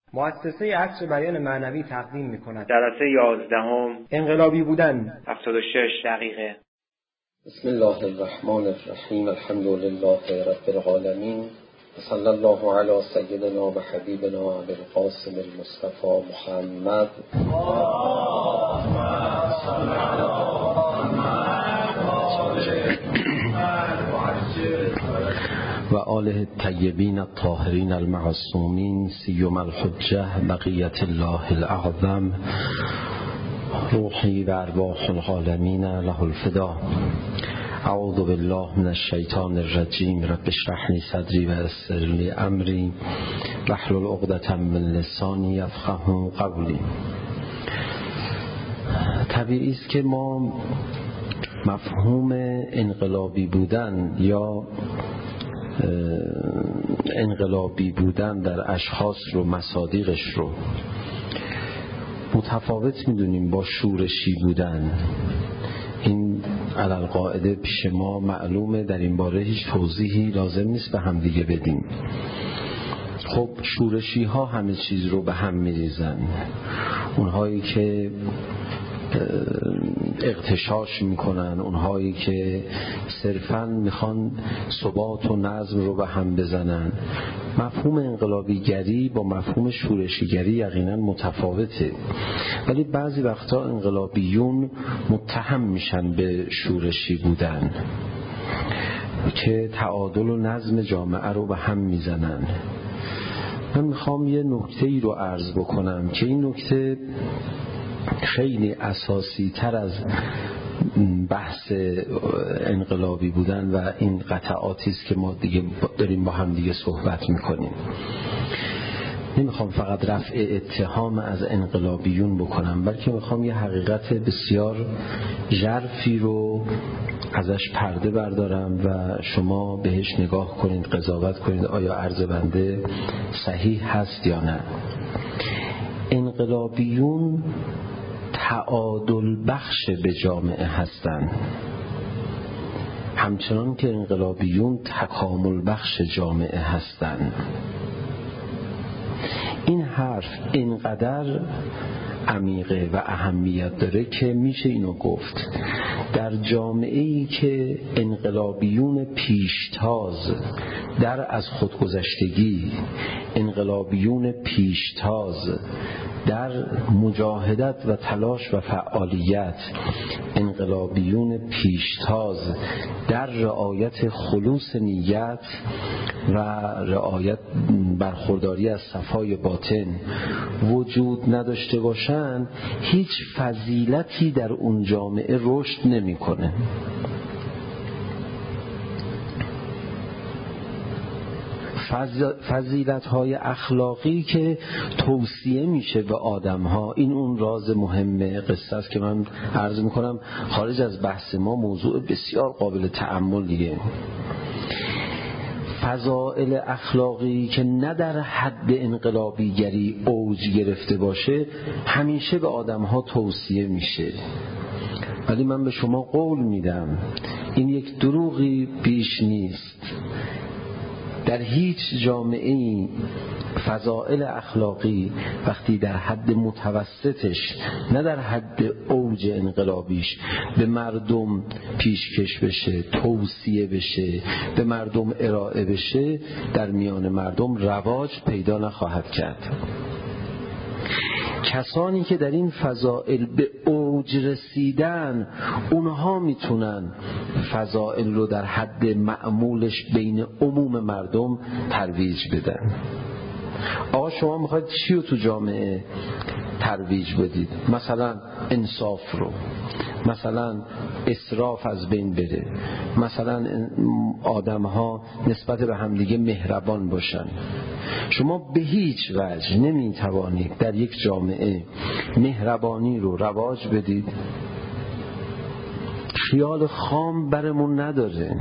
مؤسسه عصر بیان معنوی تقدیم می‌کند. جلسه 11 انقلابی بودن 76 دقیقه. بسم الله الرحمن الرحیم. الحمد لله رب العالمین و صلی الله علی سیدنا و حبیبنا ابی القاسم المصطفى محمد و آله الطیبین الطاهرین المعصومین سیما الحجة بقیة الله الاعظم روحی و ارواح العالمین له الفدا. اعوذ بالله من الشیطان الرجیم. رب اشرح لی صدری و یسر لی امری واحلل عقدة من لسانی یفقهوا قولی. طبیعی است که ما مفهوم انقلابی بودن یا انقلابی بودن در اشخاص رو، مصادیقش رو متفاوت میدونیم با شورشی بودن. این علالقاعده پیش ما معلومه، در این باره هیچ توضیحی لازم نیست به هم دیگه بدیم. خب شورشی ها همه چیز رو به هم میریزن. اونهایی که اغتشاش میکنن، اونهایی که صرفاً میخوان ثبات و نظم رو به هم بزنن. مفهوم انقلابیگری با مفهوم شورشیگری یقینا متفاوته، ولی بعضی وقتا انقلابیون متهم میشن به شورشی بودن که تعادل و نظم جامعه رو به هم میزنن. من میخوام یه نکته ای رو عرض بکنم که این نکته خیلی اساسی تر از بحث انقلابی بودن و این قطعاتی است که ما دیگه داریم با هم دیگه صحبت میکنیم. نمیخوام فقط رفع اتهام از انقلابیون بکنم، بلکه میخوام یه حقیقت بسیار ژرفی رو ازش پرده بردارم و شما بهش نگاه کنید، قضاوت کنید آیا عرض بنده صحیح هست یا نه. انقلابیون تعادل بخش به جامعه هستند، همچنان که انقلابیون تکامل بخش جامعه هستند. این حرف اینقدر عمیقه و اهمیت داره که میشه اینو گفت در جامعه‌ای که انقلابیون پیشتاز در از خودگذشتگی، انقلابیون پیشتاز در مجاهدت و تلاش و فعالیت، انقلابیون پیشتاز در رعایت خلوص نیت و رعایت برخورداری از صفای باطن وجود نداشته باشند، هیچ فضیلتی در اون جامعه رشد نمی‌کنه. فضیلت‌های اخلاقی که توصیه میشه به آدم‌ها، این اون راز مهم قصه است که من عرض میکنم خارج از بحث ما، موضوع بسیار قابل تأمل دیگه. فضائل اخلاقی که نه در حد انقلابیگری اوج گرفته باشه همیشه به آدم‌ها توصیه میشه، ولی من به شما قول میدم این یک دروغی بیش نیست. در هیچ جامعه‌ای فضائل اخلاقی وقتی در حد متوسطش، نه در حد اوج انقلابیش، به مردم پیشکش بشه، توصیه بشه، به مردم ارائه بشه، در میان مردم رواج پیدا نخواهد کرد. کسانی که در این فضائل به اوج رسیدن، اونها میتونن فضائل رو در حد معمولش بین عموم مردم ترویج بدن. آقا شما میخواید چی رو تو جامعه ترویج بدید؟ مثلا انصاف رو، مثلا اسراف از بین بره، مثلا آدم‌ها نسبت به همدیگه مهربان باشن. شما به هیچ وجه نمیتوانید در یک جامعه مهربانی رو رواج بدید. خیال خام برمون نداره.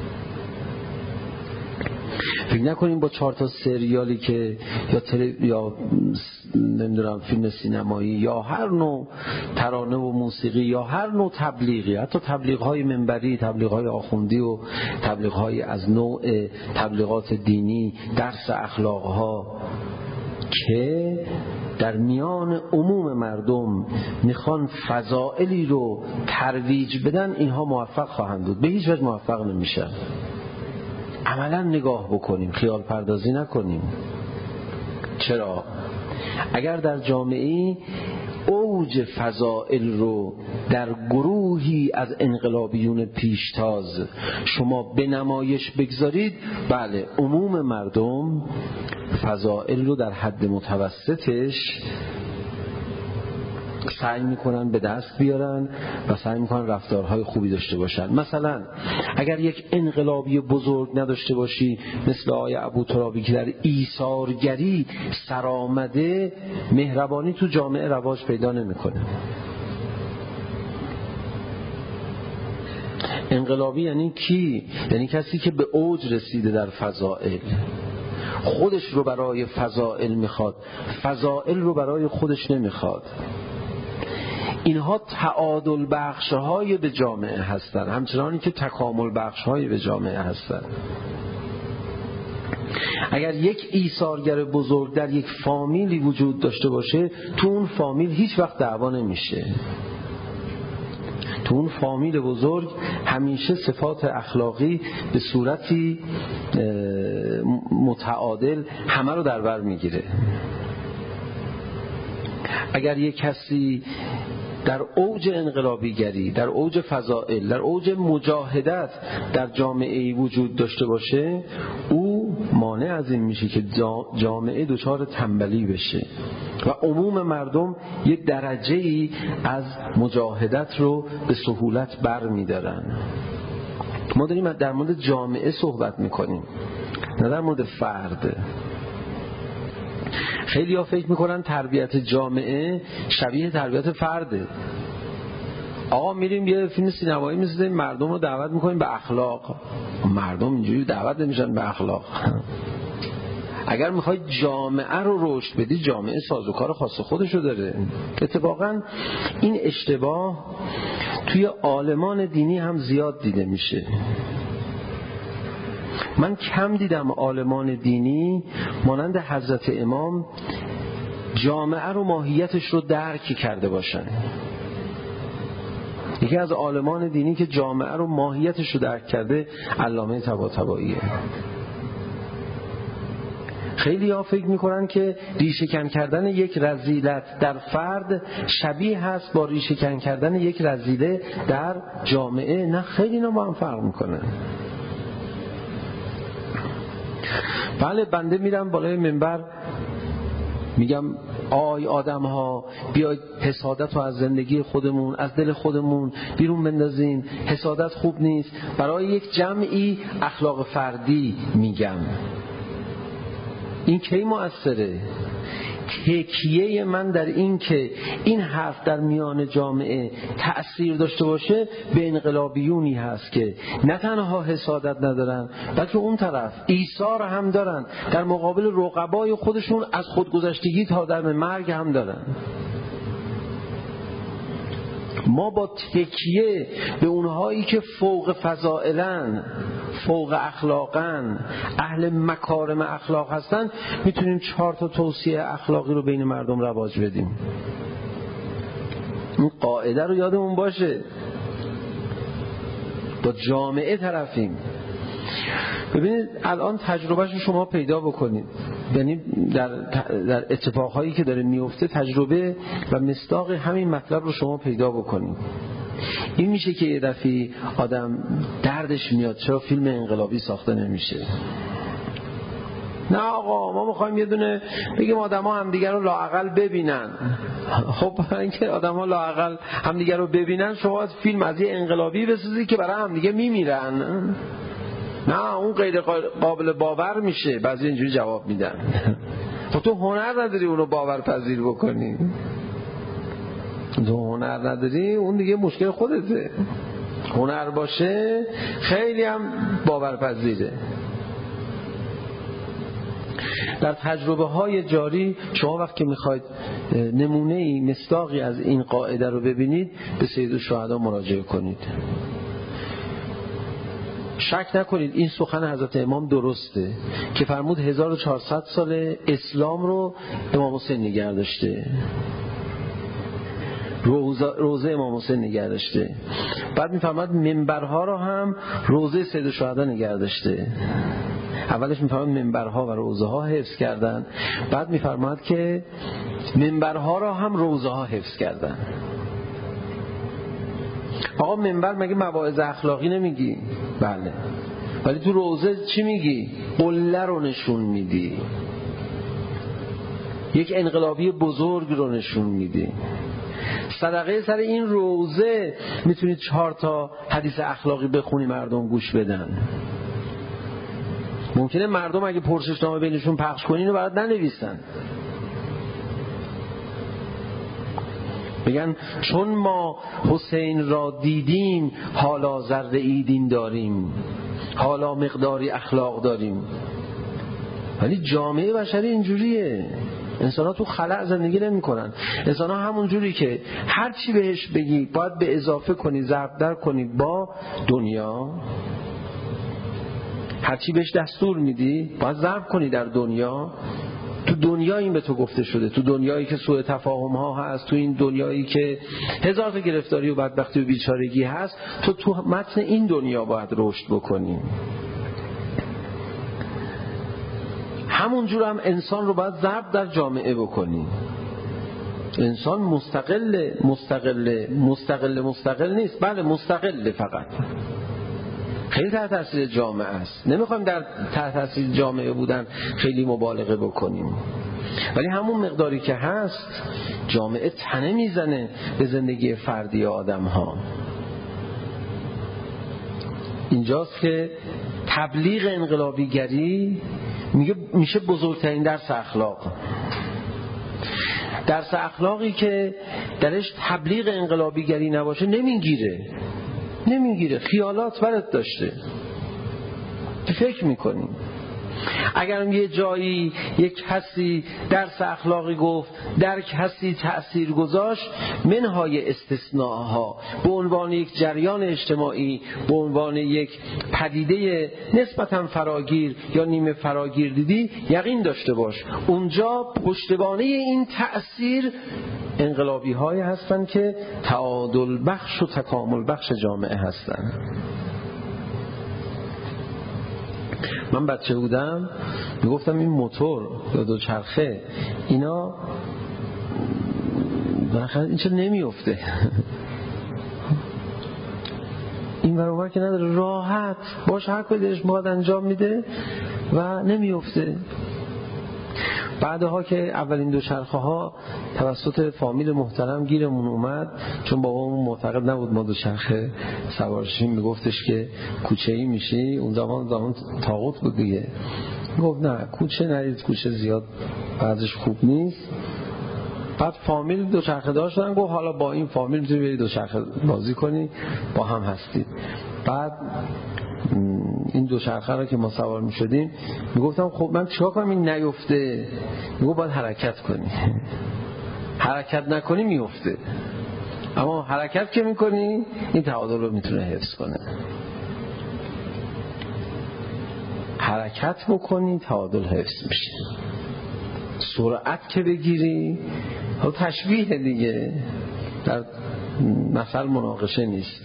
فکر نکنیم با 4 تا سریالی که یا نمیدونم فیلم سینمایی یا هر نوع ترانه و موسیقی یا هر نوع تبلیغی، حتی تبلیغ‌های منبری، تبلیغ‌های آخوندی و تبلیغ‌های از نوع تبلیغات دینی، درس اخلاق‌ها، که در میان عموم مردم میخوان فضائلی رو ترویج بدن، اینها موفق خواهند بود. به هیچ وجه موفق نمیشن. عملا نگاه بکنیم، خیال پردازی نکنیم. چرا؟ اگر در جامعه اوج فضائل رو در گروهی از انقلابیون پیشتاز شما به نمایش بگذارید، بله عموم مردم فضائل رو در حد متوسطش سعی میکنن به دست بیارن و سعی میکنن رفتارهای خوبی داشته باشن. مثلا اگر یک انقلابی بزرگ نداشته باشی مثل آقای ابوترابی که در ایثارگری سرآمده، مهربانی تو جامعه رواج پیدا نمیکنه. انقلابی یعنی کی؟ یعنی کسی که به اوج رسیده در فضائل، خودش رو برای فضائل میخواد، فضائل رو برای خودش نمیخواد. اینها تعادل بخش‌های به جامعه هستند، همچنانی که تکامل بخش‌های به جامعه هستند. اگر یک ایثارگر بزرگ در یک فامیلی وجود داشته باشه، تو اون فامیل هیچ وقت دعوا نمیشه. تو اون فامیل بزرگ همیشه صفات اخلاقی به صورتی متعادل همه رو در بر میگیره. اگر یک کسی در اوج انقلابیگری، در اوج فضائل، در اوج مجاهدت در جامعه وجود داشته باشه، او مانع از این میشه که جامعه دچار تنبلی بشه و عموم مردم یک درجه‌ای از مجاهدت رو به سهولت بر میدارن. ما داریم در مورد جامعه صحبت میکنیم، نه در مورد فرد. خیلی ها فکر میکنن تربیت جامعه شبیه تربیت فرده. آقا میریم یه فیلم سینمایی میسازیم، مردم رو دعوت میکنیم به اخلاق. مردم اینجوری دعوت نمیشن به اخلاق. اگر میخوای جامعه رو رشد بدی، جامعه سازوکار خاص خودشو داره. اتفاقا این اشتباه توی عالمان دینی هم زیاد دیده میشه. من کم دیدم عالمان دینی مانند حضرت امام جامعه رو، ماهیتش رو درک کرده باشن. یکی از عالمان دینی که جامعه رو، ماهیتش رو درک کرده علامه طباطباییه. خیلی ها فکر میکنن که ریشه کن کردن یک رذیلت در فرد شبیه هست با ریشه کن کردن یک رذیله در جامعه. نه، خیلی اینا با هم فرق میکنن. بله، بنده میرم بالای منبر میگم آی آدم ها، بیاید حسادت رو از زندگی خودمون، از دل خودمون بیرون بندازیم. حسادت خوب نیست. برای یک جمعی اخلاق فردی میگم. این کی مؤثره؟ تکیه من در این که این حرف در میان جامعه تأثیر داشته باشه به انقلابیونی هست که نه تنها حسادت ندارن، بلکه اون طرف ایثار هم دارن، در مقابل رقبای خودشون از خودگذشتگی تا در مرگ هم دارن. ما با تکیه به اونهایی که فوق فضائلن، فوق اخلاقن، اهل مکارم اخلاق هستن، میتونیم 4 تا توصیه اخلاقی رو بین مردم رواج بدیم. این قاعده رو یادمون باشه. با جامعه طرفیم. ببینید الان تجربهش رو شما پیدا بکنید، یعنی در اتفاقهایی که داره میفته تجربه و مصداق همین مطلب رو شما پیدا بکنید. این میشه که یه دفعه آدم دردش میاد چرا فیلم انقلابی ساخته نمیشه. نه آقا، ما میخوایم یه دونه بگیم آدما همدیگه رو لااقل ببینن. خب برای اینکه آدما لااقل همدیگه رو ببینن شما باید فیلم از یه انقلابی بسازی که برای همدیگه میمیرن. نه، اون غیر قابل باور میشه. بعضی اینجوری جواب میدن خب تو هنر نداری اونو باورپذیر بکنی. تو هنر نداری، اون دیگه مشکل خودته. هنر باشه خیلی هم باورپذیره. در تجربه های جاری شما وقتی میخواید نمونه‌ای مصداقی از این قاعده رو ببینید به سید الشهدا مراجعه کنید. شک نکنید این سخن حضرت امام درسته که فرمود 1400 سال اسلام رو امام حسین نگه داشته، روضه امام حسین نگه داشته. بعد میفرماد منبرها رو هم روضه سید الشهدا نگه داشته. اولش میفرماد منبرها و روضه ها حفظ کردن، بعد میفرماد که منبرها رو هم روضه ها حفظ کردن. آقا منبر مگه مواعظ اخلاقی نمیگی؟ بله، ولی تو روضه چی میگی؟ قله رو نشون میدی، یک انقلابی بزرگ رو نشون میدی. صدقه سر این روضه میتونید 4 تا حدیث اخلاقی بخونی مردم گوش بدن. ممکنه مردم اگه پرسشنامه بینشون پخش کنی اینو برات ننویسن، میگن چون ما حسین را دیدیم حالا ذره ای دین داریم، حالا مقداری اخلاق داریم. ولی جامعه بشری اینجوریه، انسان ها تو خلأ زندگی نمی کنن. انسان ها همون جوری که هر چی بهش بگی باید به اضافه کنی، ضرب در کنی با دنیا، هر چی بهش دستور میدی باید ضرب کنی در دنیا. تو دنیا این به تو گفته شده، تو دنیایی که سوء تفاهم ها هست، تو این دنیایی که هزار تا گرفتاری و بدبختی و بیچارگی هست، تو متن این دنیا باید رشد بکنی. همونجور هم انسان رو باید ضرب در جامعه بکنی. انسان مستقل نیست، بله مستقل، فقط خیلی تحت تاثیر جامعه است. نمیخوایم در تحت تاثیر جامعه بودن خیلی مبالغه بکنیم، ولی همون مقداری که هست جامعه تنه میزنه به زندگی فردی آدم ها. اینجاست که تبلیغ انقلابیگری میشه بزرگترین درس اخلاق. درس اخلاقی که درش تبلیغ انقلابیگری نباشه نمیگیره. خیالات برات داشته، تو فکر میکنی. اگر یه جایی یک کسی درس اخلاقی گفت، در کسی تأثیر گذاشت، منهای استثناءها، به عنوان یک جریان اجتماعی، به عنوان یک پدیده نسبتاً فراگیر یا نیمه فراگیر دیدی، یقین داشته باش اونجا پشتوانه این تأثیر انقلابی هایی هستن که تعادل بخش و تکامل بخش جامعه هستن. من بچه بودم میگفتم این موتور یا دوچرخه اینا بالاخره این چرا نمیفته؟ این برابر که نداره، راحت باش هر کاری دلش میخواد انجام میده و نمیفته. بعدها که اولین دوچرخه ها توسط فامیل محترم گیرمون اومد، چون بابامون معتقد نبود ما دوچرخه سوار شیم، میگفتش که کوچه‌ای میشی. اون زمان طاغوت بود دیگه، گفت نه کوچه نرید، کوچه زیاد بعضش خوب نیست. بعد فامیل دوچرخه دار شدن، گفت حالا با این فامیل میتونی بری دوچرخه بازی کنی، با هم هستید. بعد این دوچرخه رو که ما سوار می شدیم میگفتم خب من چیکار کنم این نیفته؟ میگفت باید حرکت کنی، حرکت نکنی میفته، اما حرکت که میکنی این تعادل رو میتونه حفظ کنه. حرکت بکنی تعادل حفظ میشه. سرعت که بگیری تشبیه دیگه، در مثل مناقشه نیست.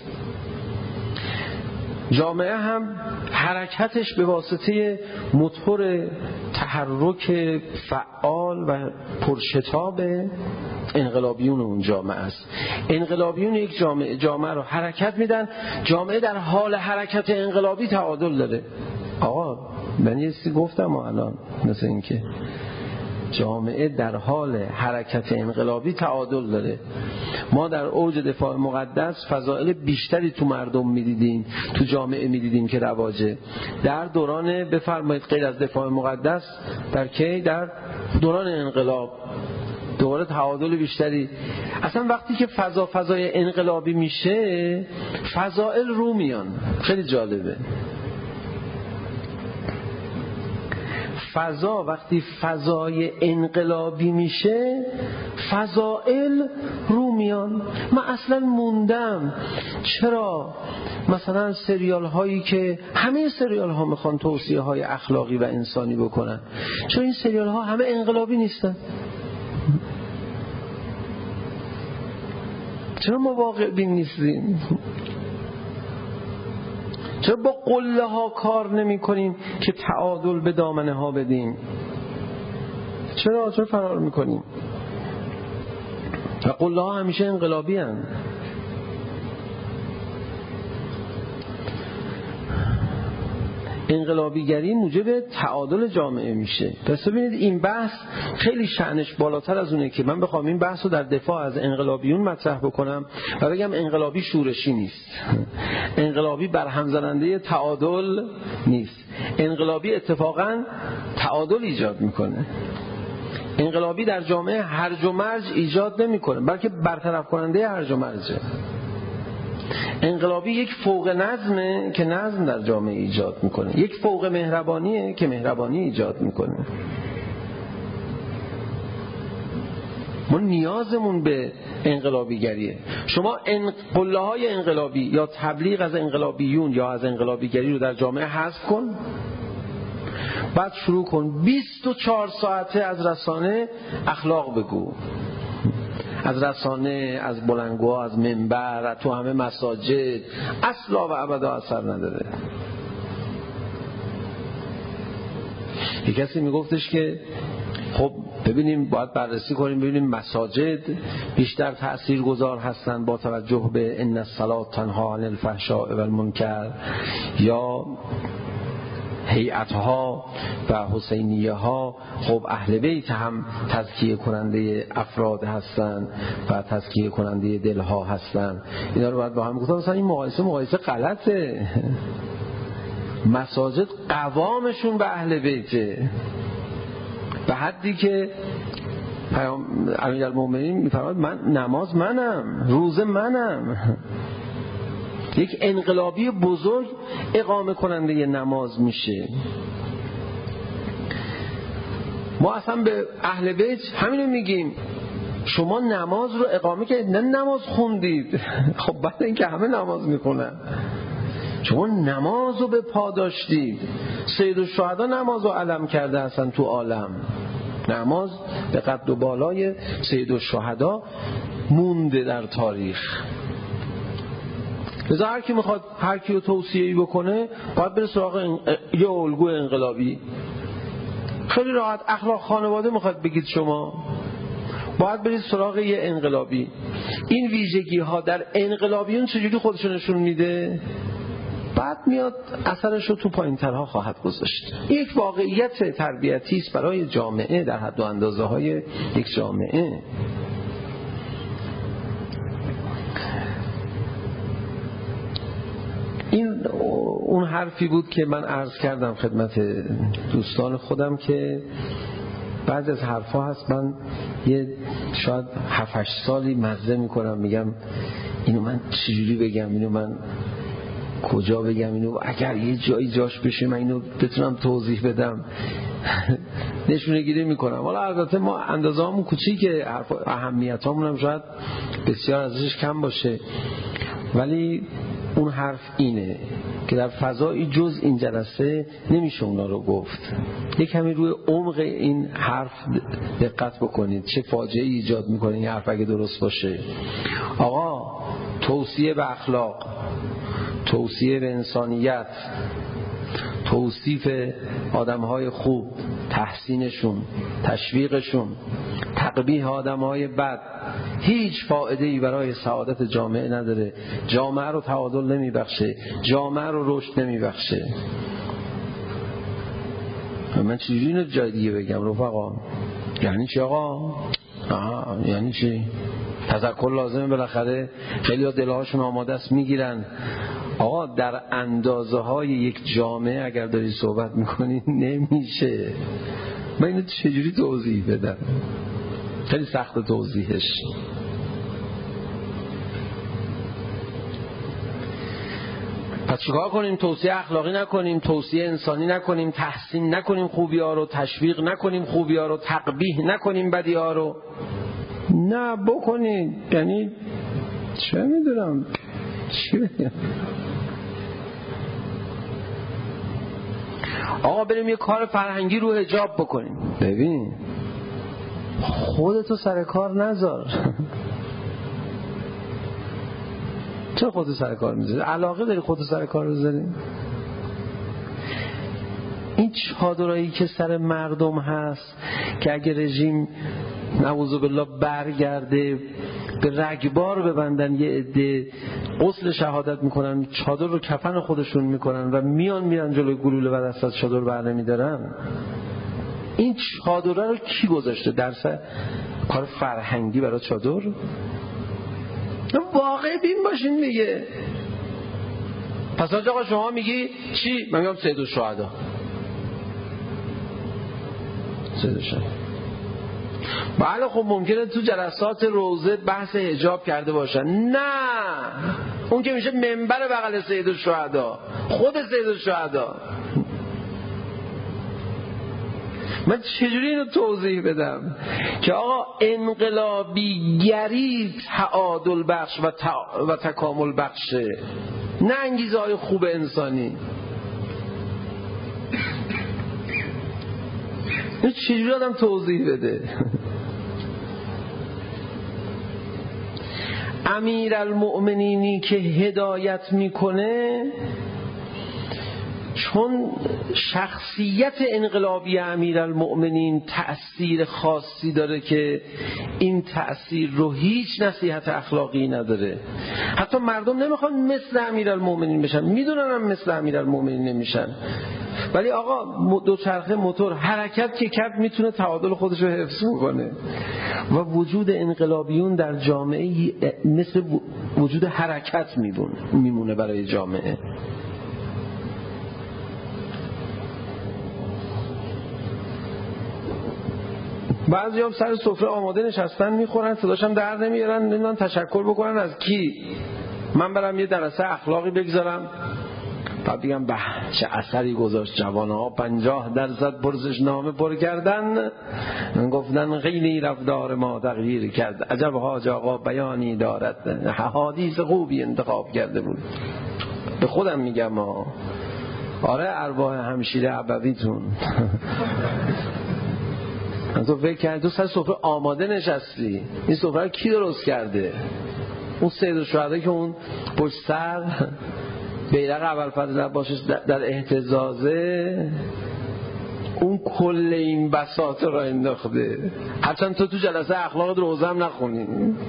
جامعه هم حرکتش به واسطه موتور تحرک فعال و پرشتاب انقلابیون اون جامعه است. انقلابیون یک جامعه رو حرکت میدن. جامعه در حال حرکت انقلابی تعادل داره. آقا من یه چیزی گفتم الان، مثل این که جامعه در حال حرکت انقلابی تعادل داره. ما در اوج دفاع مقدس فضائل بیشتری تو مردم میدیدیم، تو جامعه میدیدیم که رواجه. در دوران بفرمایید غیر از دفاع مقدس، در دوران انقلاب دوباره تعادل بیشتری. اصلا وقتی که فضای انقلابی میشه فضائل رو میان. خیلی جالبه. وقتی فضای انقلابی میشه فضائل رو میان. من اصلا موندم چرا مثلا سریال هایی که همه سریال ها میخوان توصیه های اخلاقی و انسانی بکنن، چرا این سریال ها همه انقلابی نیستن؟ چرا ما واقع بین نیستیم؟ چرا با قله ها کار نمی کنیم که تعادل به دامنه ها بدیم؟ چرا فرار میکنیم؟ و قله ها همیشه انقلابی هستند. انقلابیگری موجب تعادل جامعه میشه. پس ببینید این بحث خیلی شأنش بالاتر از اونه که من بخوام این بحث رو در دفاع از انقلابیون مطرح بکنم و بگم انقلابی شورشی نیست، انقلابی برهم زننده تعادل نیست، انقلابی اتفاقا تعادل ایجاد میکنه. انقلابی در جامعه هرج و مرج ایجاد نمیکنه، بلکه برطرف کننده هرج و مرجه. انقلابی یک فوق نظمه که نظم در جامعه ایجاد میکنه، یک فوق مهربانیه که مهربانی ایجاد میکنه. ما نیازمون به انقلابیگریه. شما قله های انقلابی یا تبلیغ از انقلابیون یا از انقلابیگری رو در جامعه حذف کن، بعد شروع کن 24 ساعته از رسانه اخلاق بگو، از رسانه، از بلندگوها، از منبر، تو همه مساجد، اصلا و ابدا اثر نداره. یک کسی میگفتش که خب ببینیم، باید بررسی کنیم ببینیم مساجد بیشتر تأثیرگذار هستن با توجه به ان الصلاة تنهی عن الفحشاء و المنکر یا هیئت‌ها و حسینیه ها. خب اهل بیت هم تزکیه کننده افراد هستن و تزکیه کننده دلها هستن. اینا رو باید با هم گفتم. مثلا این مقایسه غلطه. مساجد قوامشون به اهل بیته، به حدی که امیرالمومنین میفرماید من نماز منم، روزه منم. یک انقلابی بزرگ اقامه کننده نماز میشه. ما اصلا به اهل بیت همینو میگیم، شما نماز رو اقامه کردید، نه نماز خوندید. خب بعد اینکه همه نماز میخونن، شما نماز رو به پا داشتید. سید الشهدا نماز رو علم کرده اصلا تو عالم. نماز به قد و بالای سید الشهدا مونده در تاریخ. لذا هر کی میخواد هر کی رو توصیه‌ای بکنه باید بره سراغ یه الگو انقلابی. خیلی راحت اخلاق خانواده میخواد بگید شما، باید برید سراغ یه انقلابی. این ویژگی ها در انقلابیون چجوری خودشون نشون میده؟ بعد میاد اثرش رو تو پایین‌ترها خواهد گذاشت. یک واقعیت تربیتی است برای جامعه در حد و اندازه های یک جامعه. این اون حرفی بود که من عرض کردم خدمت دوستان خودم که بعض از حرفا هست من یه شاید 7-8 سالی مزه میکنم، میگم اینو من چجوری بگم، اینو من کجا بگم، اینو اگر یه جایی جاش بشه من اینو بتونم توضیح بدم. نشونه گیری میکنم. حالا البته ما اندازه همون کوچیکه، اهمیت همون هم شاید بسیار ازش کم باشه، ولی اون حرف اینه که در فضایی جز این جلسه نمیشه اونا رو گفت. یک کمی روی عمق این حرف دقت بکنید، چه فاجعه ایجاد میکنه این حرف اگه درست باشه. آقا توصیه به اخلاق، توصیه به انسانیت، توصیف آدمهای خوب، تحسینشون، تشویقشون، تقبیح آدمهای بد هیچ فایده‌ای برای سعادت جامعه نداره. جامعه رو تعادل نمیبخشه، جامعه رو رشد نمیبخشه. من چجوری اینو جای دیگه بگم رفقا؟ یعنی چی آقا؟ یعنی چی؟ تذکر لازمه بالاخره. خیلی ها دلهاشون آماده است میگیرن. آقا در اندازه های یک جامعه اگر داری صحبت میکنی نمیشه. من اینو چجوری توضیح بدم؟ خیلی سخت توضیحش. پس چیکار کنیم؟ توصیه اخلاقی نکنیم، توصیه انسانی نکنیم، تحسین نکنیم خوبی ها رو، تشویق نکنیم خوبی ها رو، تقبیح نکنیم بدی ها رو. نه بکنید، یعنی چه میدونم چی بگم. آقا بریم یه کار فرهنگی رو حجاب بکنیم. ببین خودتو سر کار نذار. چرا خودتو سر کار میذاری؟ علاقه داری خودتو سر کار بذاری؟ این چادرایی که سر مردم هست که اگه رژیم نعوذ بالله برگرده به رگبار ببندن، یه عده غسل شهادت میکنن، چادر رو کفن خودشون میکنن و میان جلوی گلوله و دست از چادر بر نمیدارن. این چادر رو کی گذاشته؟ درس کار فرهنگی برای چادر؟ واقع بین باشین دیگه. پس آقا شما میگی چی؟ من میگم سید الشهدا. بله خب ممکنه تو جلسات روزه بحث حجاب کرده باشن. نه، اون که میشه منبر بغل سید الشهدا، خود سید الشهدا. من چجوری اینو توضیح بدم که آقا انقلابیگری تعادل بخش و تکامل بخشه، نه انگیزه های خوب انسانی. این چجوری آدم توضیح بده؟ امیرالمؤمنینی که هدایت میکنه، چون شخصیت انقلابی امیرالمؤمنین تأثیر خاصی داره که این تأثیر رو هیچ نصیحت اخلاقی نداره. حتی مردم نمیخوان مثل امیرالمؤمنین بشن، میدونن هم مثل امیرالمؤمنین نمیشن، ولی آقا دوچرخه موتور حرکت که کرد میتونه تعادل خودش رو حفظ کنه. و وجود انقلابیون در جامعه مثل وجود حرکت میمونه برای جامعه. بعضی هم سر سفره آماده نشستن میخورن، صداشم در نمیارن، نمیدونن تشکر بکنن از کی. من برم یه درس اخلاقی بگذارم، بعد بگم به چه اثری گذاشت جوانها، 50% پرسشنامه پر کردن، گفتن خیلی رفتار ما تغییر کرد، عجب حاج آقا بیانی دارد، حدیث خوبی انتخاب کرده بود. به خودم میگم آره ارواح همشیره ابویتون. تو فکر کردی تو سر سفره آماده نشستی، این سفره رو کی درست کرده؟ اون سید الشهدا که اون پشت سر بیرق ابوالفضل عباسی در اهتزازه، اون کل این بساطه را انداخته. هرچند تو جلسه اخلاق روزه هم نخونی.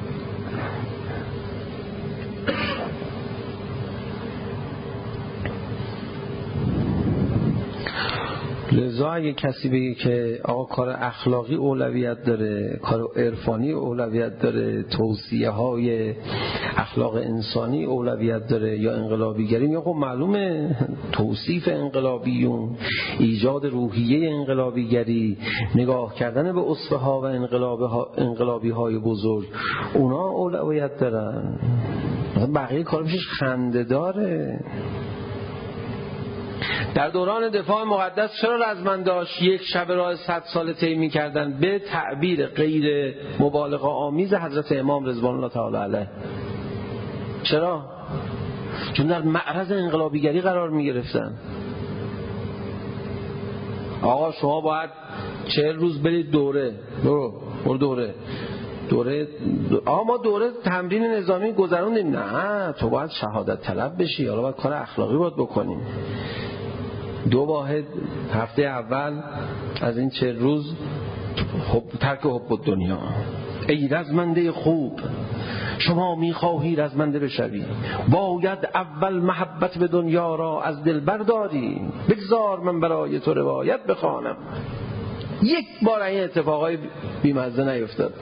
لذا اگه کسی بگه که آقا کار اخلاقی اولویت داره، کار عرفانی اولویت داره، توصیه های اخلاق انسانی اولویت داره یا انقلابیگری، یا خب معلومه توصیف انقلابیون، ایجاد روحیه انقلابیگری، نگاه کردن به اسوه ها و انقلابی های بزرگ، اونا اولویت دارن. بقیه کار میشه خنده داره. در دوران دفاع مقدس چرا رزمند داشت یک شب راه 100 سال طی می‌کردن به تعبیر غیر مبالغه آمیز حضرت امام رضوان الله تعالی علیه؟ چرا؟ چون در معرض انقلابیگری قرار می‌گرفتن. آقا شما باید 40 روز برید دوره، برو دوره آقا ما دوره تمرین نظامی گذروندیم. نه، تو باید شهادت طلب بشی، حالا باید کار اخلاقی باید بکنیم. 2 واحد هفته اول از این 40 روز ترک حب الدنیا. ای رزمنده خوب، شما میخواهی رزمنده بشوی، باید اول محبت به دنیا را از دل برداری. بگذار من برای تو روایت بخوانم. یک بار این اتفاقای بیمزه نیفتاد.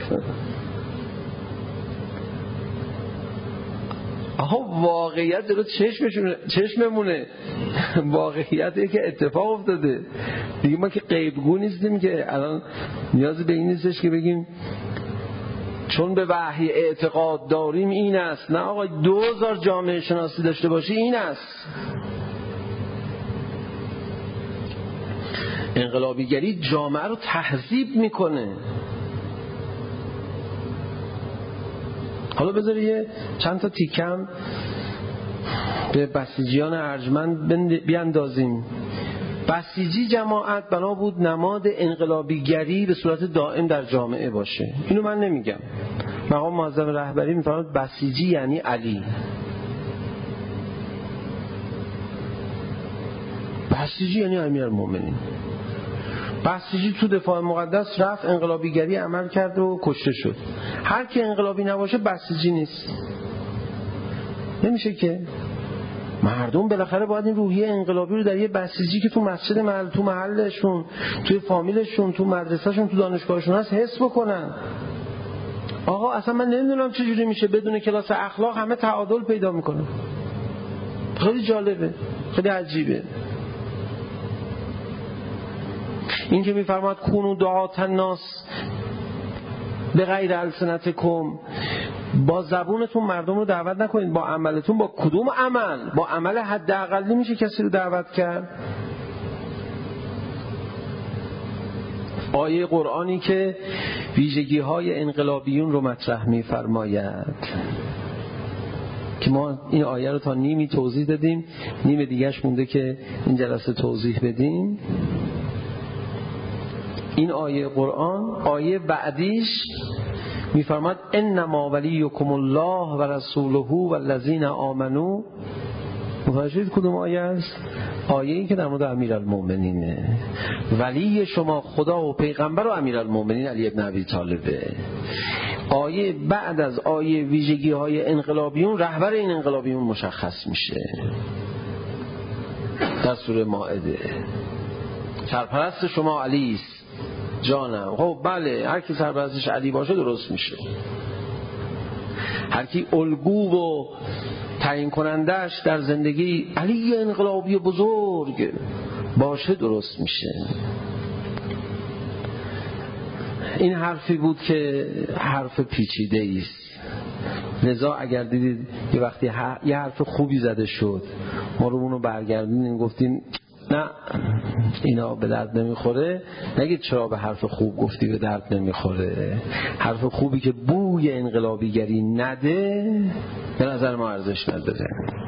آها واقعیت رو چشممونه. واقعیتی که اتفاق افتاده دیگه. ما که غیبگو نیستیم که الان نیازی به این نیستش که بگیم چون به وحی اعتقاد داریم این است. نه آقا، 2000 جامعه شناسی داشته باشی این است. انقلابیگری جامعه رو تهذیب میکنه. حالا بذار یه چند تا تیکم به بسیجیان ارجمند بیاندازیم. بسیجی جماعت بنا بود نماد انقلابیگری به صورت دائم در جامعه باشه. اینو من نمیگم، مقام معظم رهبری میفرماد بسیجی یعنی علی. بسیجی یعنی امیرالمومنین. بسیجی تو دفاع مقدس رفت انقلابیگری عمل کرد و کشته شد. هر کی انقلابی نباشه بسیجی نیست. نمیشه که. مردم بالاخره باید این روحیه انقلابی رو در یه بسیجی که تو مسجد تو محلشون، توی فامیلشون، تو مدرسهشون، تو دانشگاهشون هست حس بکنن. آقا اصلا من نمیدونم چجوری میشه بدون کلاس اخلاق همه تعادل پیدا میکنن. خیلی جالبه، خیلی عجیبه. این که میفرماد کونو دعات الناس به غیر السنتکم، با زبونتون مردم رو دعوت نکنید، با عملتون. با کدوم عمل؟ با عمل حداقلی میشه کسی رو دعوت کرد؟ آیه قرآنی که ویژگی های انقلابیون رو مطرح میفرماید که ما این آیه رو تا نیمی توضیح دادیم، نیم دیگهش مونده که این جلسه توضیح بدیم. این آیه قرآن، آیه بعدیش میفرماد انما ولیکم الله و رسوله و الذین آمنوا. متوجه کدوم آیه است؟ آیه‌ای که در مورد امیرالمومنینه. ولی شما خدا و پیغمبر و امیرالمومنین علی بن ابی طالبه. آیه بعد از آیه ویژگی های انقلابیون، رهبر این انقلابیون مشخص میشه در سوره مائده. سرپرست شما علی است جانم. خب بله، هر کی سرپرستش علی باشه درست میشه. هر کی الگو و تعیین کنندش در زندگی علی انقلابی بزرگ باشه درست میشه. این حرفی بود که حرف پیچیده است. لذا اگر دیدید یه وقتی یه حرف خوبی زده شد، ما رو اونو برگردونیم گفتیم نه اینا به درد نمیخوره، نگید چرا به حرف خوب گفتی به درد نمیخوره. حرف خوبی که بوی انقلابیگری نده به نظر ما ارزش نداره.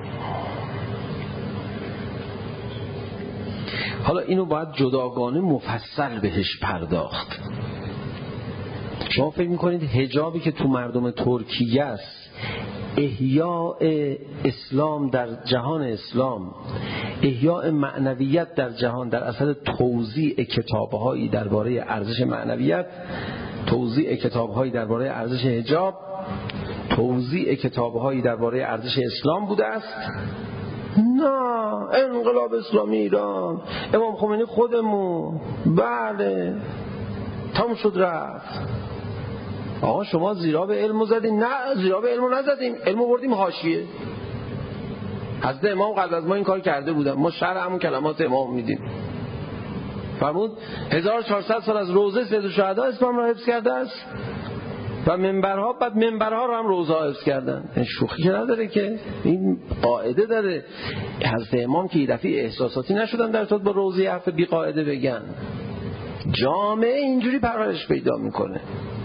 حالا اینو باید جداگانه مفصل بهش پرداخت. شما فکر میکنید حجابی که تو مردم ترکیه است احیاء اسلام در جهان اسلام، احیاء معنویت در جهان در اثر توزیع کتاب‌هایی درباره ارزش معنویت، توزیع کتاب‌هایی درباره ارزش حجاب، توزیع کتاب‌هایی درباره ارزش اسلام بوده است؟ نه، انقلاب اسلامی ایران، امام خمینی خودمون، بله تموم شد رفت. آقا شما زیرا به علمو زدیم؟ نه زیرا به علمو نزدیم، علمو بردیم حاشیه. حضرت امام قبل از ما این کار کرده بودن، ما شرح همون کلمات امام میدیم. فرمود 1400 سال از روزه سید الشهدا اسلام را حفظ کرده است و منبرها، بعد منبرها رو هم روزه حفظ کردن. این شوخی که نداره که، این قاعده داره. حضرت امام که یه دفعه احساساتی نشدن در ارتباط با روزه حرف بی قاعده بگن. جامعه اینجوری پرورش پیدا میکنه.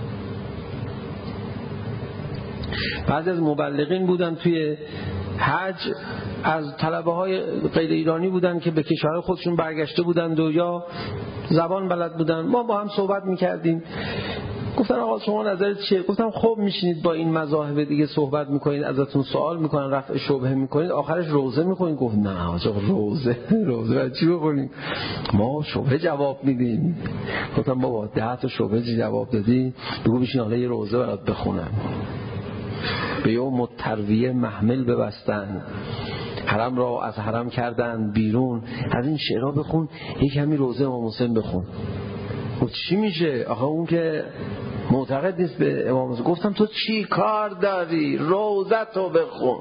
بعضی از مبلغین بودن توی حج، از طلبه های غیر ایرانی بودن که به کشور خودشون برگشته بودن و یا زبان بلد بودن. ما با هم صحبت میکردیم، گفتن آقا شما نظرت چیه؟ گفتم خب میشینید با این مذاهب دیگه صحبت میکنید، ازتون سوال میکنن، رفع شبهه میکنید، آخرش روزه میخونید. گفت نه آقا روزه برای چی بخونیم؟ ما شبهه جواب میدیم. گفتم بابا 10 تا شبهه جواب دادی، بگو بشین حالا یه روزه برات بخونم. به یوم الترویه محمل ببستن، حرم را از حرم کردن بیرون. از این شعرها بخون، یک کمی روزه امام حسین بخون. گفت چی میشه؟ آخه اون که معتقد نیست به امام حسین. گفتم تو چی کار داری؟ روزه تو بخون.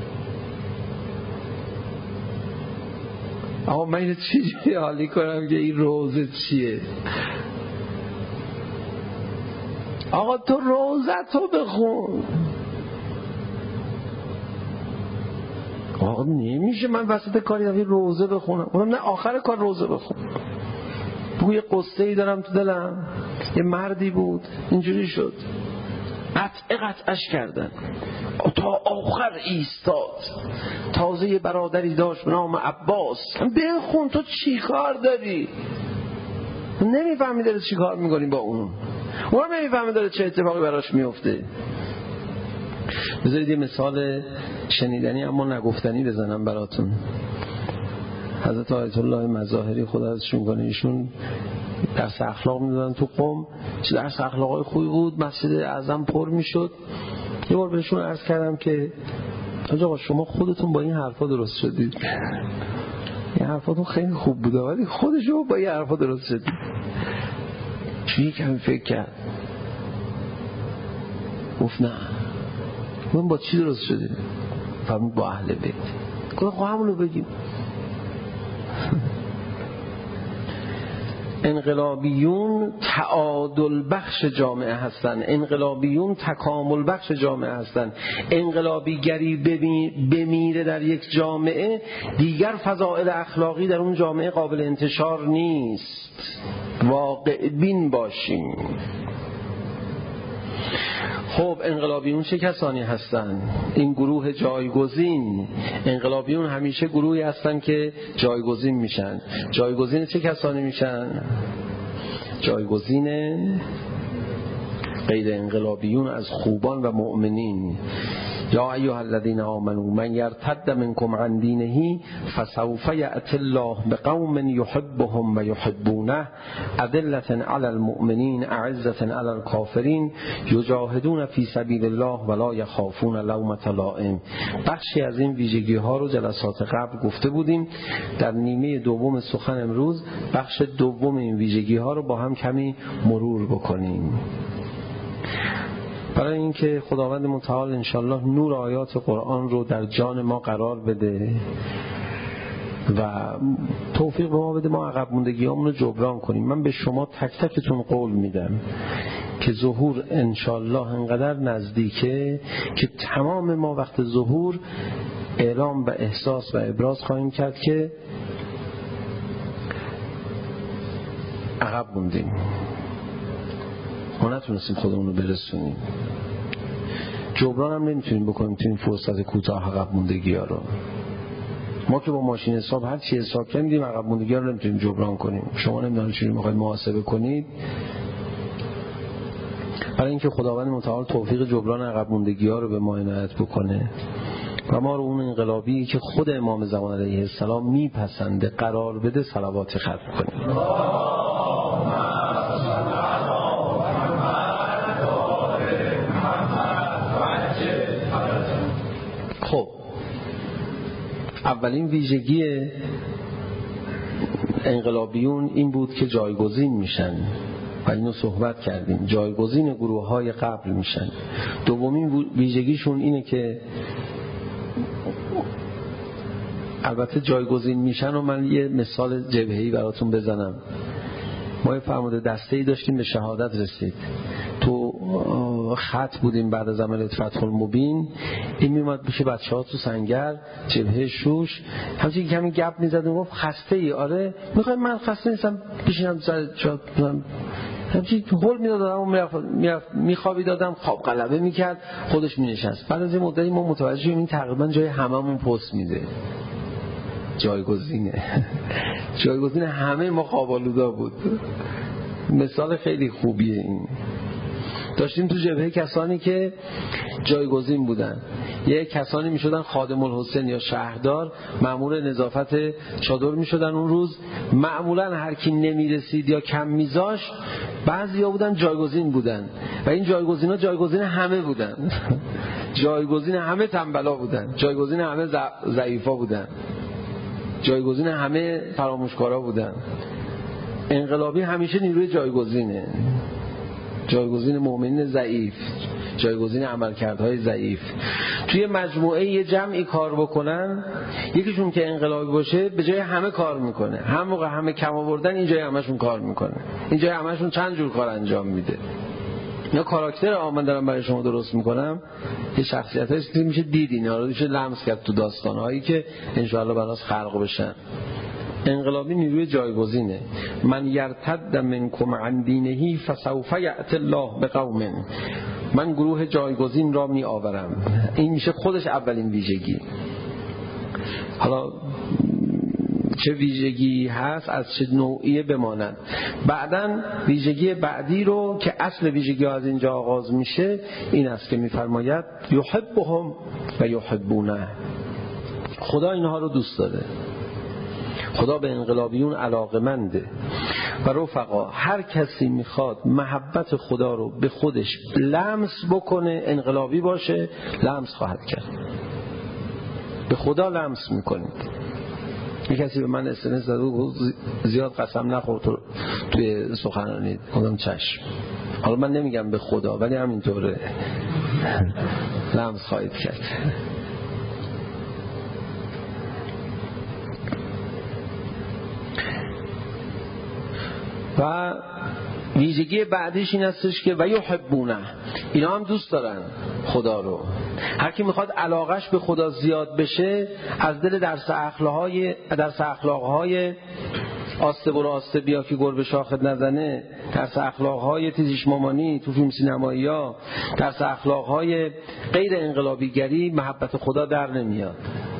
آقا من اینو چی حالی کنم که این روزه چیه؟ آقا تو روزه تو بخون. آقا نمیشه من وسط کاری داری روزه بخونم. گفتم نه آخر کار روزه بخون. بگو یه قصه ای دارم تو دلم، یه مردی بود اینجوری شد. قطعش کردن تا آخر ایستاد. تازه یه برادری داشت به نام عباس. بخون تو چی کار داری؟ نمیفهمی داره چی کار میکنی با اون نمیفهمی داره چه اتفاقی براش میفته. بذارید یه مثال شنیدنی اما نگفتنی بزنم براتون. حضرت آیت الله مظاهری خدا ازشون کنه، ایشون درس اخلاق میدادن تو قم. چه درس اخلاقای خوبی بود، مسجد اعظم پر میشد. یه بار بهشون عرض کردم که آقا شما خودتون با این حرفا درست شدید، این حرفاتون خیلی خوب بوده ولی خودشون با این حرفا درست شدید. چی کمی فکر کرد، گفت نه من با چی درست شده؟ فهمید با اهل بیت. گفت خب همونو بگیم. انقلابیون تعادل بخش جامعه هستن، انقلابیون تکامل بخش جامعه هستن. انقلابیگری بمیره در یک جامعه، دیگر فضائل اخلاقی در اون جامعه قابل انتشار نیست. واقع بین باشیم. خب انقلابیون چه کسانی هستن؟ این گروه جایگزین. انقلابیون همیشه گروهی هستن که جایگزین میشن. جایگزین چه کسانی میشن؟ جایگزین غیر انقلابیون از خوبان و مؤمنین. یا ایها الذین آمنوا من یرتد منکم عن دینه فسوف یأتی الله بقوم یحبهم و یحبونه اذلة علی المؤمنین اعزة علی الکافرین یجاهدون فی سبیل الله ولا یخافون لومة لائم. بخشی از این ویژگی ها رو جلسات قبل گفته بودیم. در نیمه دوم سخن امروز بخش دوم این ویژگی ها رو با هم کمی مرور بکنیم، برای اینکه خداوند متعال انشالله نور آیات قرآن رو در جان ما قرار بده و توفیق به ما بده ما عقب موندگیامون رو جبران کنیم. من به شما تک تکتون قول میدم که ظهور انشالله انقدر نزدیکه که تمام ما وقت ظهور اعلام و احساس و ابراز خواهیم کرد که عقب موندیم، ما نتونستیم خودمون رو برسونیم. جبران هم نمیتونیم بکنیم تو این فرصت کوتاه عقب موندگی ها رو. ما که با ماشین حساب هر چی حساب کردیم عقب موندگی ها رو نمیتونیم جبران کنیم. شما نمیدونید چجوری میخواید محاسبه کنید. برای اینکه خداوند متعال توفیق جبران عقب موندگی ها رو به ما عنایت بکنه و ما رو اون انقلابی که خود امام زمان علیه السلام میپسنده قرار بده، صلوات ختم کنیم. خب اولین ویژگی انقلابیون این بود که جایگزین میشن و اینو صحبت کردیم، جایگزین گروه های قبل میشن. دومین ویژگیشون اینه که البته جایگزین میشن و من یه مثال جبهه‌ای براتون بزنم. ما یه فرمانده دسته‌ای داشتیم به شهادت رسید، تو خط بودیم بعد از عملیات فتح المبین. این میومد پیش بچه‌ها تو سنگر جبهه شوش همچین کمی گپ میزد و گفت خسته ای؟ آره. میخوای من خسته نیستم بشینم سر جا همچین هول میدادم و میخوابی دادم، خواب غلبه میکرد، خودش مینشست. بعد از این مدتی ما متوجه شدیم این تقریبا جای هممون پست میده. جایگزین همه ما خوابالودا بود. مثال خیلی خوبیه این. داشتیم تو جبهه کسانی که جایگزین بودن. یه کسانی میشدن خادم الحسین یا شهردار، مأمور نظافت چادر میشدن اون روز. معمولا هر کی نمیرسید یا کم میذاشت، بعضیا بودن جایگزین بودن و این جایگزینا جایگزین همه بودن. جایگزین همه تنبلا بودن، جایگزین همه ضعیفا بودن، جایگزین همه فراموشکارا بودن. انقلابی همیشه نیروی جایگزینه، جایگزین مؤمنین ضعیف، جایگزین عملکردهای ضعیف. توی مجموعه یه جمعی کار بکنن، یکیشون که انقلابی باشه به جای همه کار میکنه، هم موقع همه کم آوردن این جای همشون کار میکنه، این جای همشون چند جور کار انجام میده. یا کاراکتر من دارم برای شما درست میکنم، یه شخصیتایی که میشه دید، اینا رو میشه لمس کرد تو داستانهایی که انشاءالله براش خلق بشن. انقلابی نیروی جایگزینه. من یرتد منکم عن دینه فسوف یأتی الله بقوم. من گروه جایگزین را می آورم. این میشه خودش اولین ویژگی. حالا چه ویژگی هست، از چه نوعیه بماند. بعدن ویژگی بعدی رو که اصل ویژگی از اینجا آغاز میشه این است که میفرماید یحبهم و یحبونه. خدا اینها رو دوست داره. خدا به انقلابیون علاقه‌منده و رفقا هر کسی میخواد محبت خدا رو به خودش لمس بکنه، انقلابی باشه، لمس خواهد کرد. به خدا لمس میکنید. یک کسی به من SMS داد و زیاد قسم نخور توی سخنرانی. گفتم چشم. حالا من نمیگم به خدا ولی همینطوره لمس خواهید کرد. و ویژگی بعدیش این هستش که و یحبونه، اینا هم دوست دارن خدا رو. هر کی میخواد علاقش به خدا زیاد بشه از دل درس اخلاقهای آسته برو آسته بیا که گربه شاخت نزنه، درس اخلاقهای تیزیش مامانی تو فیلم سینمایی ها، درس اخلاقهای غیر انقلابیگری محبت خدا در نمیاد.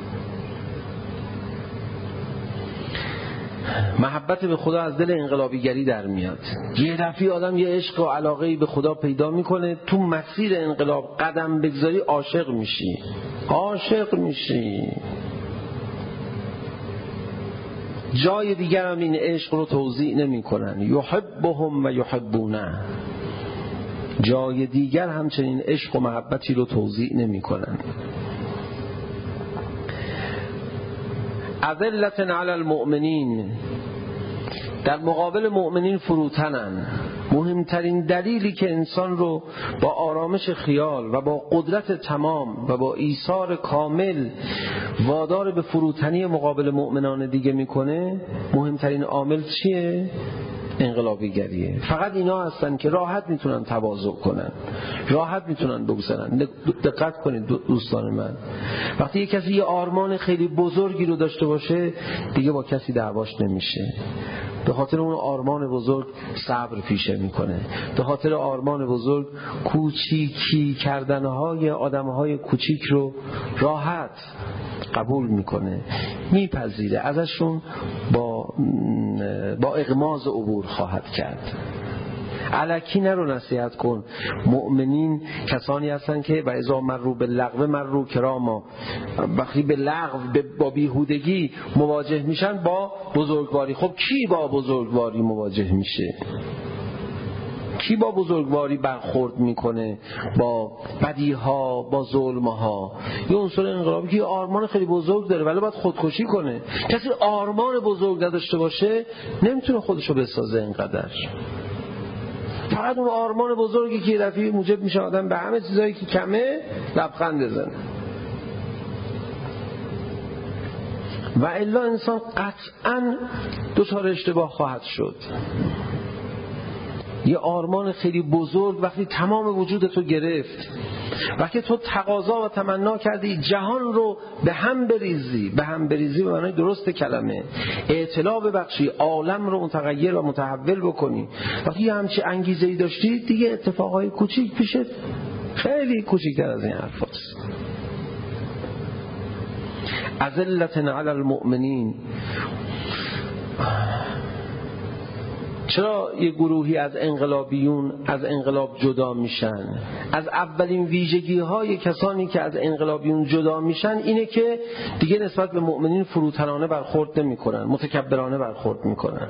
محبت به خدا از دل انقلابیگری در میاد. یه دفعه آدم یه عشق و علاقه‌ای به خدا پیدا میکنه، تو مسیر انقلاب قدم بگذاری عاشق میشی. جای دیگر هم این عشق رو توضیح نمی کنن. یحبهم و یحبونه. جای دیگر همچنین عشق و محبتی رو توضیح نمی کنن. اذلة علی المؤمنین، در مقابل مؤمنین فروتنن. مهمترین دلیلی که انسان رو با آرامش خیال و با قدرت تمام و با ایثار کامل وادار به فروتنی مقابل مؤمنان دیگه میکنه، مهمترین عامل چیه؟ انقلابیگریه. فقط اینا هستن که راحت میتونن تواضع کنن، راحت میتونن بگذارن. دقت کنید دوستان من، وقتی یک کسی یه آرمان خیلی بزرگی رو داشته باشه دیگه با کسی دعواش نمیشه. به خاطر اون آرمان بزرگ صبر پیشه میکنه. به خاطر آرمان بزرگ کوچیکی کردنهای آدمهای کوچیک رو راحت قبول میکنه، میپذیره، ازشون با اغماض عبور خواهد کرد. الکی نرو نصیحت کن. مؤمنین کسانی هستن که و اذا مروا باللغو مروا کراما، وقتی به لغو با بیهودگی مواجه میشن با بزرگواری. خب کی با بزرگواری مواجه میشه؟ کی با بزرگواری برخورد میکنه؟ با بدیها، با ظلمها. یه عنصر انقلابی که آرمان خیلی بزرگ داره ولی باید خودکشی کنه. کسی آرمان بزرگ نداشته باشه نمیتونه خودشو بسازه اینقدر. فقط اون آرمان بزرگی که رفیع موجب میشه آدم به همه چیزایی که کمه لبخند بزنه. و الا انسان قطعاً دچار اشتباه خواهد شد. یه آرمان خیلی بزرگ وقتی تمام وجودتو گرفت، وقتی تو تقاضا و تمنا کردی جهان رو به هم بریزی به معنای درست کلمه، اطلاع ببخشی، عالم رو متغیر و متحول بکنی، وقتی یه همچی انگیزه‌ای داشتی دیگه اتفاقای کوچیک پیشت خیلی کوچیک‌تر از این حرف هست. اذلة علی المؤمنین. چرا یه گروهی از انقلابیون از انقلاب جدا میشن؟ از اولین ویژگی های کسانی که از انقلابیون جدا میشن اینه که دیگه نسبت به مؤمنین فروتنانه برخورد نمی کنن، متکبرانه برخورد میکنن.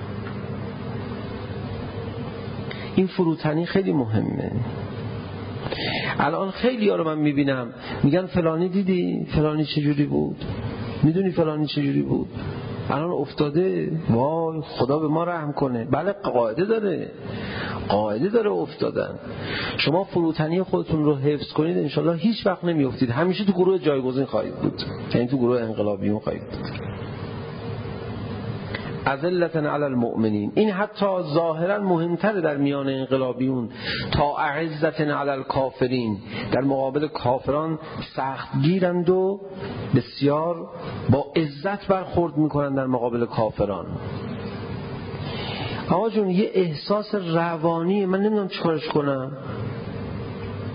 این فروتنی خیلی مهمه. الان خیلی ها رو من میبینم میگن فلانی دیدی فلانی چجوری بود، میدونی فلانی چجوری بود، الان افتاده، وای خدا به ما رحم کنه. بله قاعده داره افتادن. شما فروتنی خودتون رو حفظ کنید انشالله هیچ وقت نمیافتید، همیشه تو گروه جایگزین خواهید بود، یعنی تو گروه انقلابیون خواهید بود. اذلة علی المؤمنین. این حتی ظاهرا مهمتره در میان انقلابیون تا اعزة علی الکافرین. در مقابل کافران سخت گیرند و بسیار با عزت برخورد میکنن در مقابل کافران. آقا جون یه احساس روانی، من نمیدونم چیکارش کنم.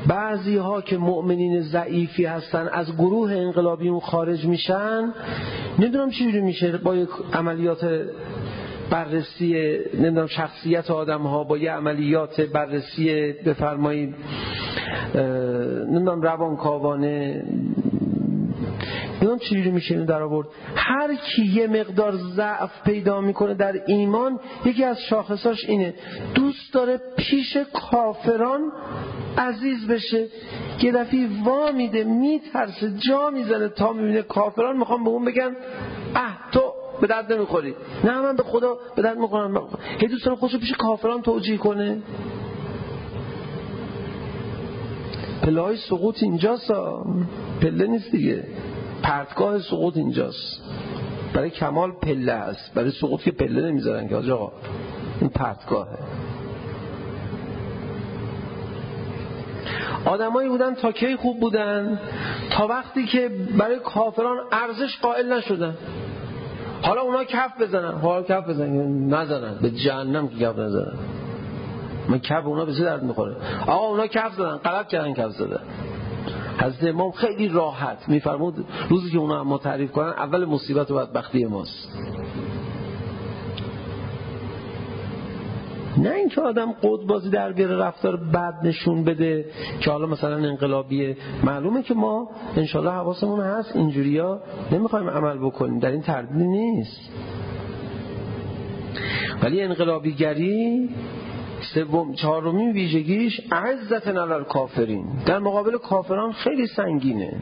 بعضی ها که مؤمنین ضعیفی هستن از گروه انقلابیون خارج میشن، نمیدونم چجوری میشه با یک عملیات بررسی نمیدونم شخصیت آدم ها، با یه عملیات بررسی بفرمایید نمیدونم روانکاوانه، نمیدونم چجوری میشه اینو در آورد. هر کی یه مقدار ضعف پیدا میکنه در ایمان، یکی از شاخصاش اینه دوست داره پیش کافران عزیز بشه. یه دفعه وا میده، میترسه، جا میزنه تا میبینه کافران میخوام به اون بگن تو به درد نمیخوری. نه من به خدا به درد میخورم. هی دوست داره خودشو پیش کافران توجیه کنه. پله های سقوط اینجاست، پله نیست دیگه، پرتگاه سقوط اینجاست. برای کمال پله هست، برای سقوط که پله نمیذارن که آقا این پرتگاهه. آدمایی بودن تا کی خوب بودن؟ تا وقتی که برای کافران ارزش قائل نشدن. حالا اونا کف بزنن، حالا کف بزنن، نزنن، به جهنم که کف نزنن. من کف اونا به چه درد میخوره؟ آقا اونا کف زدن، غلط کردن کف زدن. حضرت امام خیلی راحت میفرمود روزی که اونا ما تعریف کنن اول مصیبت و بدبختی ماست. نه اینکه آدم قد بازی در بیاره، رفتار بد نشون بده که حالا مثلا انقلابیه. معلومه که ما انشالله حواسمون هست اینجوریا نمیخوایم عمل بکنیم، در این تردید نیست. ولی انقلابیگری چهارمین ویژگیش عزت علی الکافرین، در مقابل کافران خیلی سنگینه.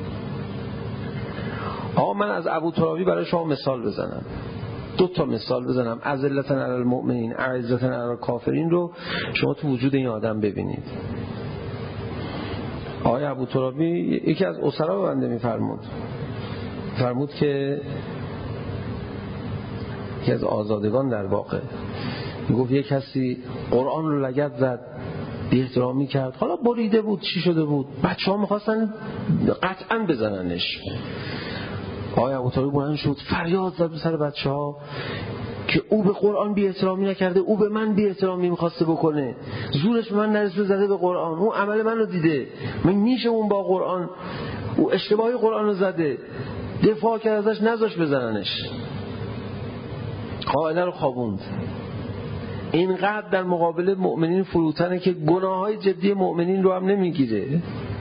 آقا من از ابوترابی برای شما مثال بزنم، 2 مثال بزنم. اذلة علی المؤمنین اعزة علی الکافرین رو شما تو وجود این آدم ببینید. آقای ابوترابی یکی از اسرا به بنده فرمود که یکی از آزادگان در واقع میگفت یک کسی قرآن رو لگد زد، بی احترامی کرد، حالا بریده بود، چی شده بود، بچه ها میخواستن قطعا بزننش. آقای ابوطالب بلند شد فریاد زد به سر بچه ها که او به قرآن بی احترامی نکرده، او به من بی احترامی میخواسته بکنه، زورش به من نرسیده، زده به قرآن، او عمل من رو دیده، من میشه اون با قرآن، او اشتباهی قرآن رو زده، دفاع کرد ازش، نذاش بزننش، قاعده رو خوابوند. اینقدر در مقابل مؤمنین فروتنه که گناههای جدی مؤمنین رو هم نمیگیره.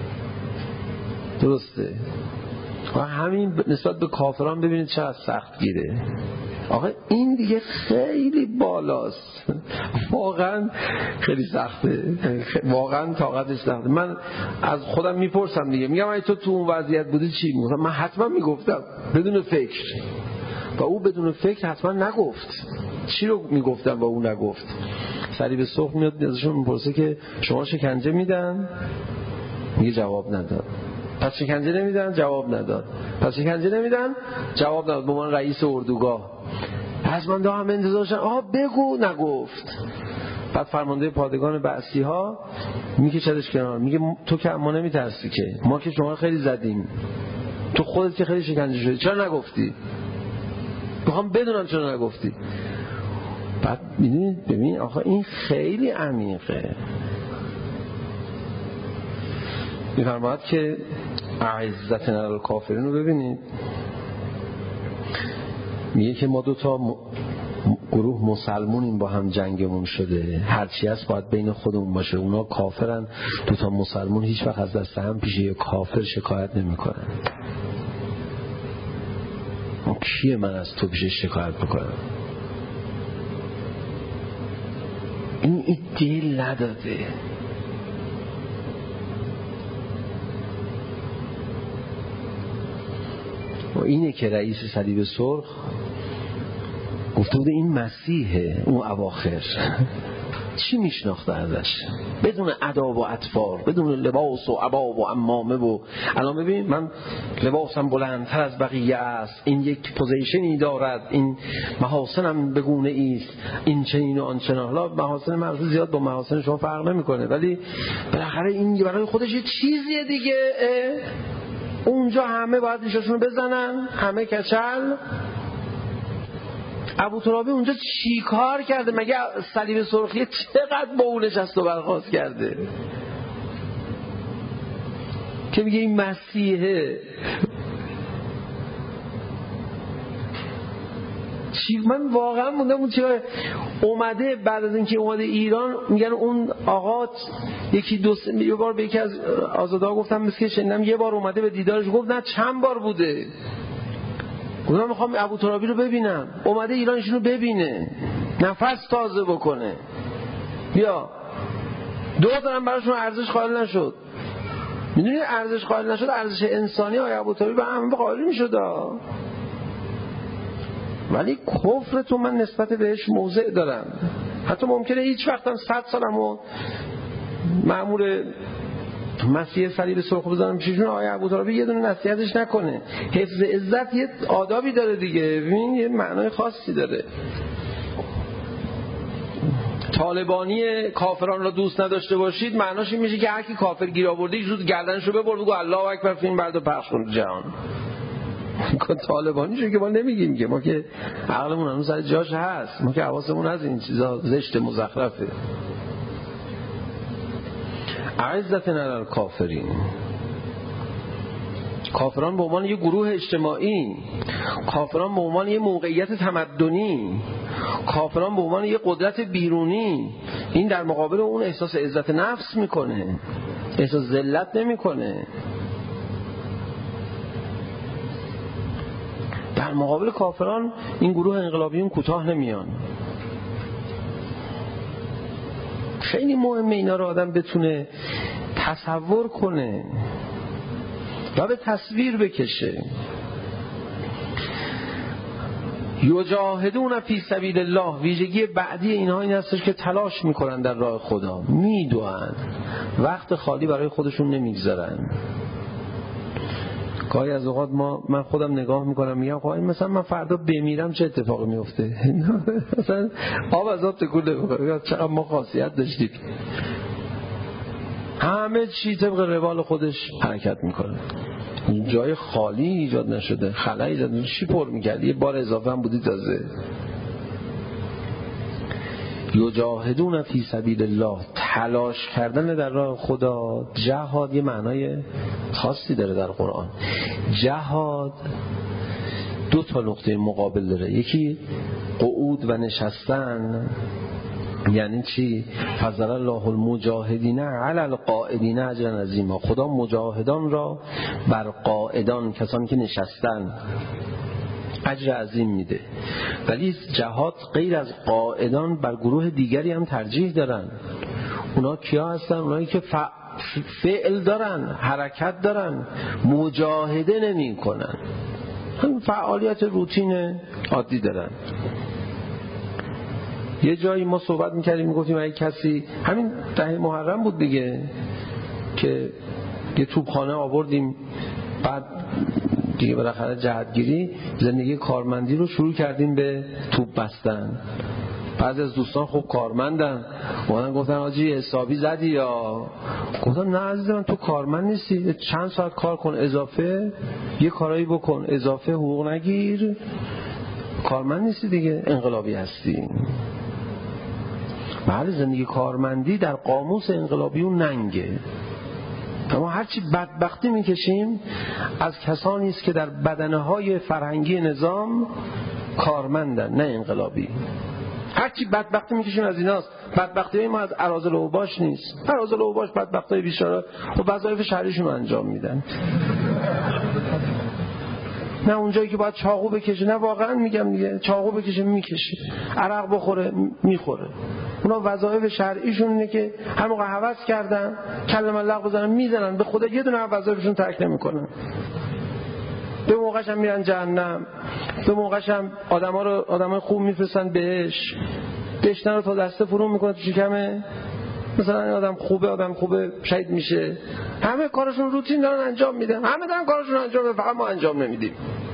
درسته؟ و همین نسبت به کافران ببینید چقدر سخت گیره. آقا این دیگه خیلی بالاست، واقعا خیلی سخته، واقعا طاقتش سخته. من از خودم میپرسم دیگه، میگم اگه تو اون وضعیت بودی چی میگفتم؟ من حتما میگفتم بدون فکر، و او بدون فکر حتما نگفت. چی رو میگفتم و او نگفت؟ صلیب سرخ میاد ازشون میپرسه که شما شکنجه میدن؟ میگه جواب نداد. پس شکنجه نمیدن؟ جواب نداد. پس شکنجه نمیدن؟ جواب نداد. به من رئیس اردوگاه. پس من هم انتظارشن بگو، نگفت. بعد فرمانده پادگان بعثی ها میگه چدش کنار، میگه تو که ما نمیترسی که، ما که شما رو خیلی زدیم، تو خودت که خیلی شکنجه شدی، چرا نگفتی؟ میخوام بدونم چرا نگفتی. بعد ببین آخه این خیلی عمیقه. میفرماید که اعزت علی الکافرین رو ببینید، میگه که ما 2 گروه مسلمونیم، با هم جنگمون شده، هرچی هست باید بین خودمون باشه. اونا کافرن، 2 مسلمون هیچ وقت از دست هم پیش یه کافر شکایت نمی کنن. کیه من از تو پیش شکایت بکنم؟ این دل نداده. و اینه که رئیس صلیب سرخ گفته بوده این مسیحه. اون اواخر چی میشناخته ازش؟ بدون اداب و اطفار، بدون لباس و عباب و عمامه. و الان ببین من لباسم بلندتر از بقیه است، این یک پوزیشنی دارد، این محاسنم بگونه ایست، این چنین و آنچنان. حالا محاسن مرد زیاد با محاسن شما فرق نمیکنه، ولی بالاخره این برای خودش یه چیزیه دیگه. اونجا همه باید ریشاشونو بزنن، همه کچل. ابوترابی اونجا چی کار کرده؟ مگه صلیب سرخی چقدر با اون نشست و برخاست کرده؟ که میگه این مسیحه. من واقعا موندم اون چرا اومده بعد از اینکه اومده ایران. میگن اون آقا یه بار به یکی از آزادها گفتم مثل که شنیدم یه بار اومده به دیدارش، گفت نه چند بار بوده. گفتم میخوام ابوترابی رو ببینم. اومده ایرانشون رو ببینه، نفس تازه بکنه. بیا دو دارم براشون ارزش قائل نشد. میدونی ارزش قائل نشد، ارزش انسانی آقای ابوترابی به همه قائل میشد. ولی کفر تو من نسبت بهش موضع دارم. حتی ممکنه هیچ وقتم 100 سالمو مأمور مسیح صلیب سرخ بزنم پیششون، آقای ابوترابی یه دونه نصیحتش نکنه. حفظ عزت یه آدابی داره دیگه، ببین یه معنای خاصی داره. طالبانی کافران را دوست نداشته باشید معناش این میشه که هر کی کافر گیر آورده زود گردنشو ببر بگو الله اکبر فیلم بعدو پخش کن جهان. طالبانی شو که ما نمیگیم که، ما که عقلمون هنوز سر جاش هست، ما که حواسمون از این چیزا زشت مزخرفه. عزتنا علی الکافرین، کافران به عنوان یه گروه اجتماعی، کافران به عنوان یه موقعیت تمدنی، کافران به عنوان یه قدرت بیرونی، این در مقابل اون احساس عزت نفس میکنه، احساس ذلت نمیکنه. در مقابل کافران این گروه انقلابیون کوتاه نمیان. خیلی مهمه اینا رو آدم بتونه تصور کنه و به تصویر بکشه. یجاهدون فی سبیل الله، ویژگی بعدی اینها این هستش که تلاش میکنن در راه خدا، میدوئن، وقت خالی برای خودشون نمیگذارن. گاهی از اوقات من خودم نگاه میکنم میگم خب مثلا من فردا بمیرم چه اتفاقی میفته؟ مثلا آب از آب تکون نمیخوره. چقدر ما خاصیت داشتیم، همه چی طبق روال خودش حرکت میکنه، جای خالی ایجاد نشده، خلا ایجاد نشده. چی پر میکردی؟ یه بار اضافه هم بودی تازه. یجاهدون فی سبیل الله، تلاش کردن در راه خدا. جهاد یه معنای خاصی داره در قرآن. جهاد دو تا نقطه مقابل داره، یکی قعود و نشستن. یعنی چی؟ فضل الله المجاهدین علی القاعدین اجرا عظیما، خدا مجاهدان را بر قاعدان، کسانی که نشستن، اجر عظیم میده. ولی جهاد غیر از قاعدان بر گروه دیگری هم ترجیح دارن. اونا کیا هستن؟ اونایی که فعل دارن، حرکت دارن، مجاهده نمی کنن، هم فعالیت روتین عادی دارن. یه جایی ما صحبت میکردیم میگفتیم اگه کسی، همین ده محرم بود دیگه، که یه توپخانه آوردیم، بعد دیگه بالاخره جهتگیری زندگی کارمندی رو شروع کردیم به توپ بستن. بعضی از دوستان خوب کارمندن، اومدن گفتن آجی حسابی زدی یا؟ گفتم نه عزیزم، تو کارمند نیستی، چند ساعت کار کن اضافه، یه کارایی بکن اضافه، حقوق نگیر، کارمند نیستی دیگه، انقلابی هستی. بله زندگی کارمندی در قاموس انقلابیون ننگه. اما هرچی بدبختی میکشیم از کسانی است که در بدنه‌های فرهنگی نظام کارمندن، نه انقلابی. هرچی بدبختی میکشیم از ایناست. بدبختی ما از اراذل اوباش نیست. اراذل اوباش بدبختای بیچاره و وظایف شهریشون انجام میدن. نه اونجایی که باید چاقو بکشه، نه واقعا میگم دیگه، چاقو بکشه میکشه، عرق بخوره میخوره. اونا وظایف شرعیشون اینه که هر موقع هوس کردن کلمه الله بزنن میزنن، به خدا یه دونه وظایفشون ترک نمیکنن. به موقعش هم میرن جهنم، به موقعش هم آدمای خوب میفرستن بهش، دشنه رو تا دسته فرو میکنه تو شکمه. مثلا آدم خوبه شهید میشه. همه کارشون روتین دارن انجام میدن، همه دارن کارشون انجام میدن، فقط ما انجام نمیدیم.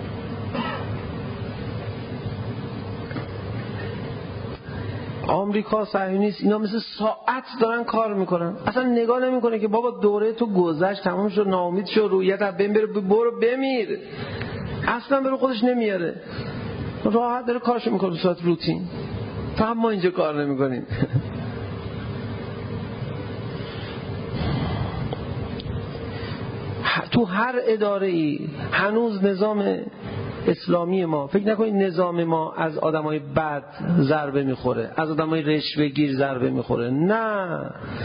آمریکا صهیونیست اینا مثل ساعت دارن کار میکنن، اصلا نگاه نمیکنه که بابا دوره تو گذشت، تمام شد، ناامید شد، رویت از بین بره، برو بمیر. اصلا برو خودش نمیاره، راحت داره کارشو میکنه به صورت روتین. فقط ما اینجا کار نمیکنیم. تو هر اداره‌ای هنوز نظام اسلامی ما، فکر نکنید نظام ما از آدمای بد ضربه میخوره، از آدمای رشوه‌گیر ضربه میخوره، نه.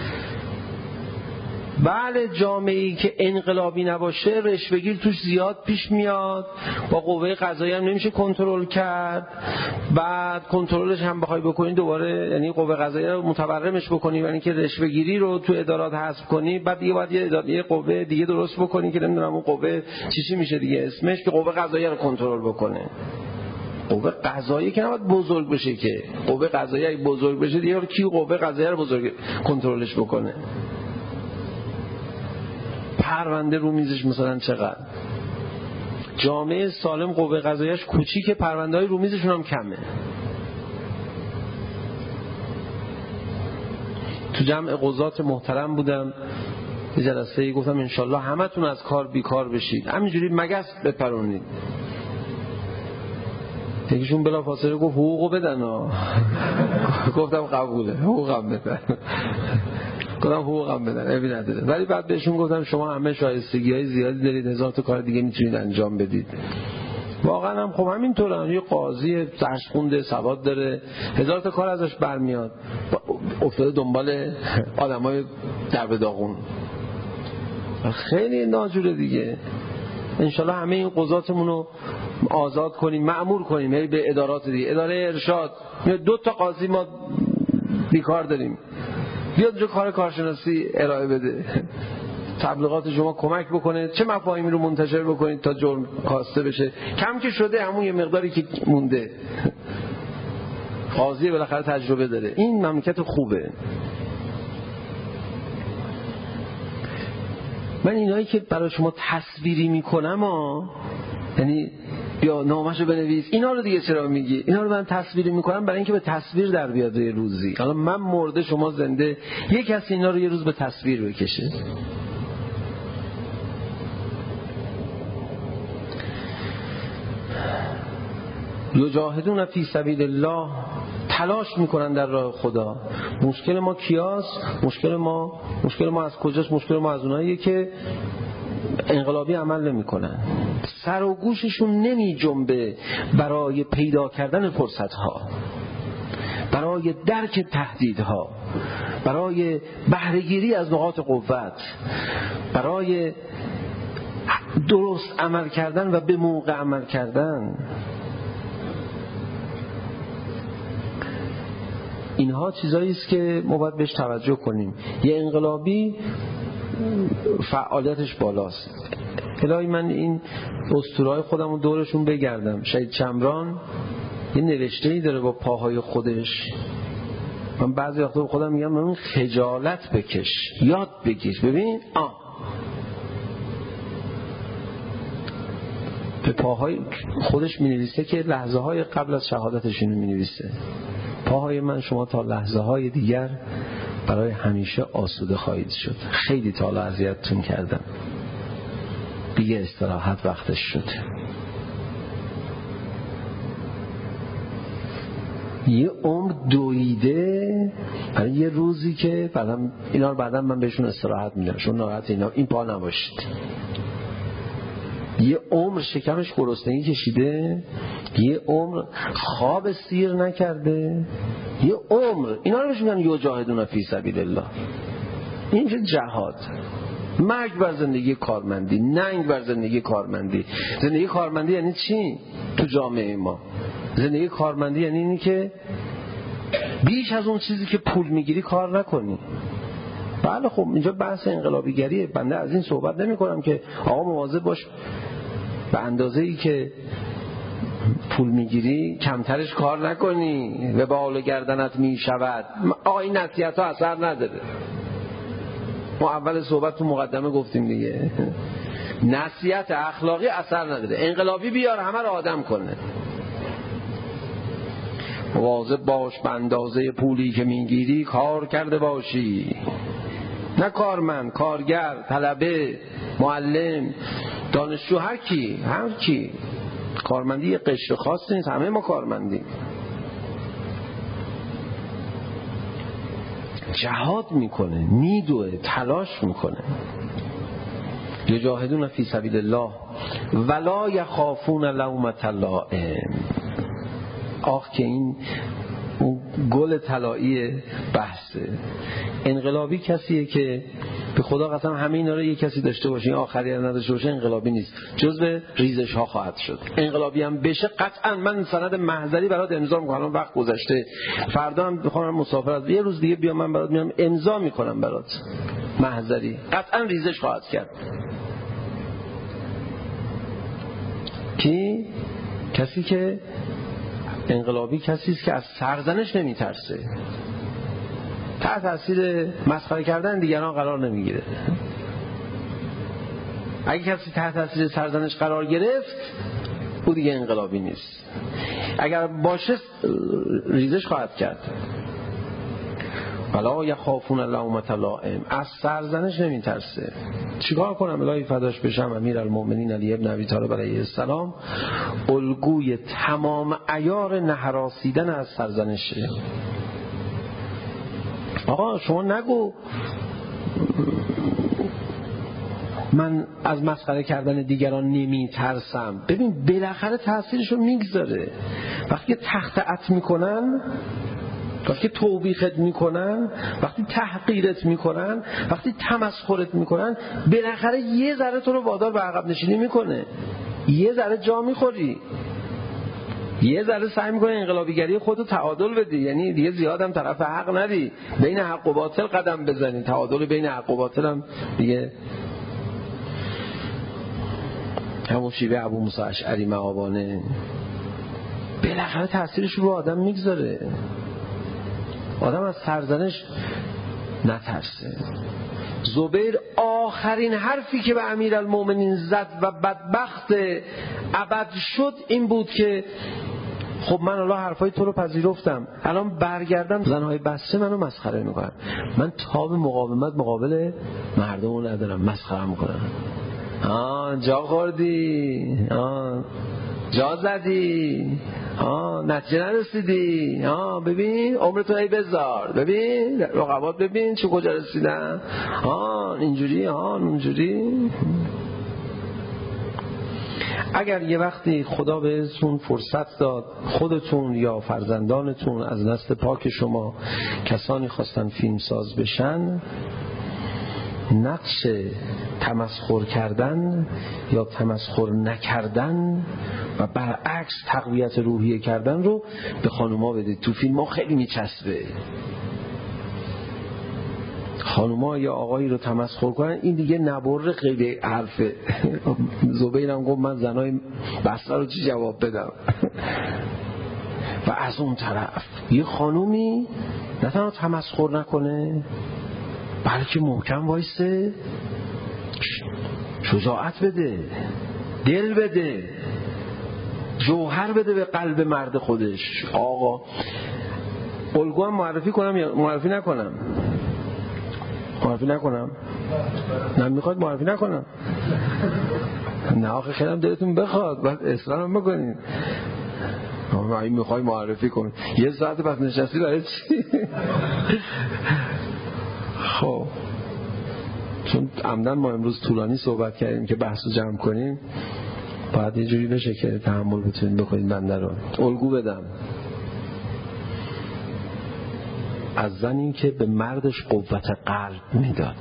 بله جامعه‌ای که انقلابی نباشه رشوه‌گیر توش زیاد پیش میاد، با قوه قضاییه هم نمیشه کنترل کرد، بعد کنترلش هم بخوای بکنی دوباره یعنی قوه قضاییه رو متورمش بکنی، یعنی که رشوه‌گیری رو تو ادارات حذف کنی، بعد دیگه باید یه قوه دیگه درست بکنی که نمیدونم اون قوه چی میشه دیگه اسمش، که قوه قضاییه رو کنترل بکنه. قوه قضاییه که نباید بزرگ بشه، که قوه قضاییه اگه بزرگ بشه دیگه کی قوه قضاییه رو بزرگ کنترلش بکنه؟ پرونده رو میزش مثلا چقدر؟ جامعه سالم قوه قضاییش کوچیکه، پرونده‌های رو میزشون هم کمه. تو جمع قضات محترم بودم، یه جلسه‌ای گفتم انشالله همتون از کار بیکار بشید، همینجوری مگس بپرونید. یکیشون بلافاصله گفت حقوقو بدن ها. گفتم قبوله، حقوقم بدن. گفتم حقوقم بدن، ابی نداره. ولی بعد بهشون گفتم شما همه شایستگی‌های زیادی دارید، هزار تا کار دیگه میتونید انجام بدید. واقعا هم خب همینطوره، یه قاضی درس خونده، سواد داره، هزار تا کار ازش برمیاد، افتاده دنبال آدمای درب داغون. خیلی ناجوره دیگه. انشالله همه این قضاتمون رو آزاد کنیم، مأمور کنیم به ادارات دیگه، اداره ارشاد 2 تا قاضی ما بیکار داریم، بیاد جو کارشناسی ارائه بده، تبلیغات شما کمک بکنه، چه مفاهیمی رو منتشر بکنید تا جرم کاسته بشه. کم که شده همون یه مقداری که مونده، قاضی بالاخره تجربه داره. این مملکت خوبه. من اینایی که برای شما تصویری میکنم یعنی بیا نامشو بنویس، اینا رو دیگه چرا میگی؟ اینا رو من تصویری میکنم برای اینکه به تصویر در بیاد یه روزی. حالا من مرده شما زنده، یک کسی اینا رو یه روز به تصویر بکشه. یجاهدون فی سبیل الله، تلاش میکنن در راه خدا. مشکل ما کیاست؟ مشکل ما از کجاست؟ مشکل ما از اوناییه که انقلابی عمل نمیکنن، سر و گوششون نمی جنبه برای پیدا کردن فرصتها، برای درک تهدیدها، برای بهره‌گیری از نقاط قوت، برای درست عمل کردن و به موقع عمل کردن. اینها چیزایی است که ما باید بهش توجه کنیم. یه انقلابی فعالیتش بالاست. الهی من این اسطوره‌های خودم رو دورشون بگردم. شهید شمران یه نوشته‌ای داره با پاهای خودش. من بعضی وقتا به خودم میگم من خجالت بکش، یاد بگیر. ببین به پاهای خودش می‌نویسه که لحظه های قبل از شهادتش اینو می‌نویسه: پاهای من شما تا لحظه های دیگر برای همیشه آسوده خواهید شد. خیلی تا حالا اذیتتون کردم، دیگه استراحت وقتش شد. یه عمر دویده برای یه روزی که بعدم اینا رو بعدم من بهشون استراحت میدم، شما ناراحت این پا نباشید. یه عمر شکمش گرسنگی کشیده، یه عمر خواب سیر نکرده، یه عمر اینا رو بهش میگن یجاهدون فی سبیل الله. این میشه جهاد. مرگ بر زندگی کارمندی، ننگ بر زندگی کارمندی. زندگی کارمندی یعنی چی تو جامعه ما؟ زندگی کارمندی یعنی اینی که بیش از اون چیزی که پول میگیری کار نکنی. بله خب اینجا بحث انقلابیگریه، بنده از این صحبت نمی کنم که آقا مواظب باش به اندازه‌ای که پول میگیری کمترش کار نکنی و بال گردنت میشود. آقا این نصیحت ها اثر نداره. ما اول صحبت تو مقدمه گفتیم دیگه، نصیحت اخلاقی اثر نداره. انقلابی بیار همه رو آدم کنه. مواظب باش به اندازه پولی که میگیری کار کرده باشی، نه کارمند، کارگر، طلبه، معلم، دانشجو، هر کی. کارمندی یه قشر خاص نیست، همه ما کارمندیم. جهاد میکنه، میدوه، تلاش میکنه. یجاهدون فی سبیل الله ولا یخافون لومة لائم. آخ که این اون گل طلایی بحثه. انقلابی کسیه که به خدا قسم همه اینا رو یک کسی داشته باشه، این آخری رو نداشته باشه، انقلابی نیست، جزء ریزش ها خواهد شد. انقلابی هم بشه قطعا من سند محضری برات امضا میکنم، وقت گذشته، فردا هم بخوام مسافرت، یه روز دیگه بیام من برات میام امضا میکنم برات محضری، قطعا ریزش خواهد کرد. کی؟ کسی که انقلابی کسی است که از سرزنش نمیترسه، تحت تاثیر مسخره کردن دیگران قرار نمیگیره. اگه کسی تحت تاثیر سرزنش قرار گرفت او دیگه انقلابی نیست، اگر باشه ریزش خواهد کرد. ولا یخافون لومة لائم، از سرزنش نمیترسه. چیکار کنم الهی فداش بشم امیرالمومنین علی ابن ابی طالب علیه السلام الگوی تمام عیار نهراسیدن از سرزنشه. آقا شما نگو من از مسخره کردن دیگران نمی ترسم. ببین بالاخره تاثیرشو میگذاره. وقتی تحت عط میکنن، وقتی توبیخت میکنن، وقتی تحقیرت میکنن، وقتی تمسخرت میکنن، بالاخره یه ذره تو رو وادار به عقب نشینی میکنه، یه ذره جا میخوری، یه ذره سعی میکنه انقلابیگری خودتو تعادل بدی، یعنی دیگه زیاد هم طرف حق ندی، بین حق و باطل قدم بزنی، تعادل بین حق و باطل هم دیگه همون شیوه ابو موسی اشعری مآبانه. بالاخره تاثیرش رو آدم میگذاره، آدم از سرزنش نترسه. زبیر آخرین حرفی که به امیرالمومنین زد و بدبخت ابد شد این بود که خب من الان حرفای تو رو پذیرفتم، الان برگردم زنهای بسته منو مسخره میکنن، من تاب مقاومت مقابل مردم رو ندارم، مسخره میکنن. جا خوردی، جا زدی، نتیجه نرسیدی، ببین عمرتو ای بذار، ببین رقبات ببین چه کجا رسیدن، اینجوری اونجوری. اگر یه وقتی خدا بهتون فرصت داد خودتون یا فرزندانتون از نسل پاک شما کسانی خواستن فیلمساز بشن، نقش تمسخر کردن یا تمسخر نکردن و برعکس تقویت روحیه کردن رو به خانوما بدید. تو فیلم ها خیلی میچسبه، خانوما یا آقایی رو تمسخر کنن، این دیگه نبره، خیلی حرفه. زبیرم گفت من زنای بسته رو چی جواب بدم. و از اون طرف یه خانومی نه تنها تمسخر نکنه بلکه محکم وایسه، شجاعت بده، دل بده، جوهر بده به قلب مرد خودش. آقا الگو هم معرفی کنم یا معرفی نکنم؟ معرفی نکنم؟ نه میخواد معرفی نکنم؟ نه آخه خیلی هم دلتون بخواد باید اصرار هم بکنید. این میخوای معرفی کن یه ساعت پس نشستی برای چی؟ خب چون عمدن ما امروز طولانی صحبت کردیم که بحثو جمع کنیم، باید یه جوری بشه که تحمل بتونید بکنید بنده رو. الگو بدم از زنی که به مردش قوت قلب میداد،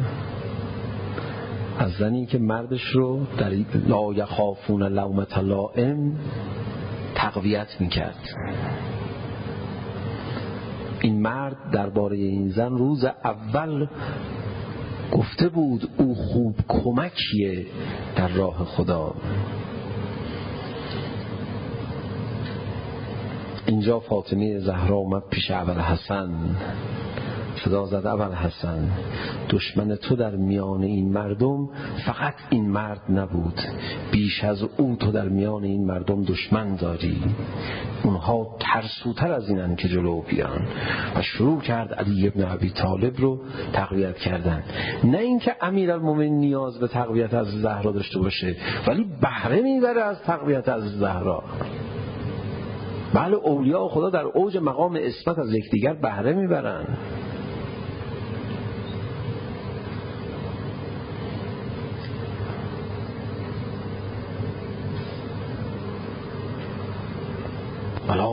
از زنی که مردش رو در لا یخافون لومة لائم تقویت میکرد. این مرد درباره این زن روز اول گفته بود او خوب کمکیه در راه خدا. اینجا فاطمه زهرا اومد پیش ابوالحسن، صدا زد ابوالحسن دشمن تو در میان این مردم فقط این مرد نبود، بیش از او تو در میان این مردم دشمن داری، اونها ترسوتر از اینن که جلو بیان. و شروع کرد علی ابن ابی طالب رو تقویت کردن. نه اینکه امیرالمومنین نیاز به تقویت از زهرا داشته باشه، ولی بهره میبره از تقویت از زهرا. بله اولیاء خدا در اوج مقام عصمت از یکدیگر بهره میبرن.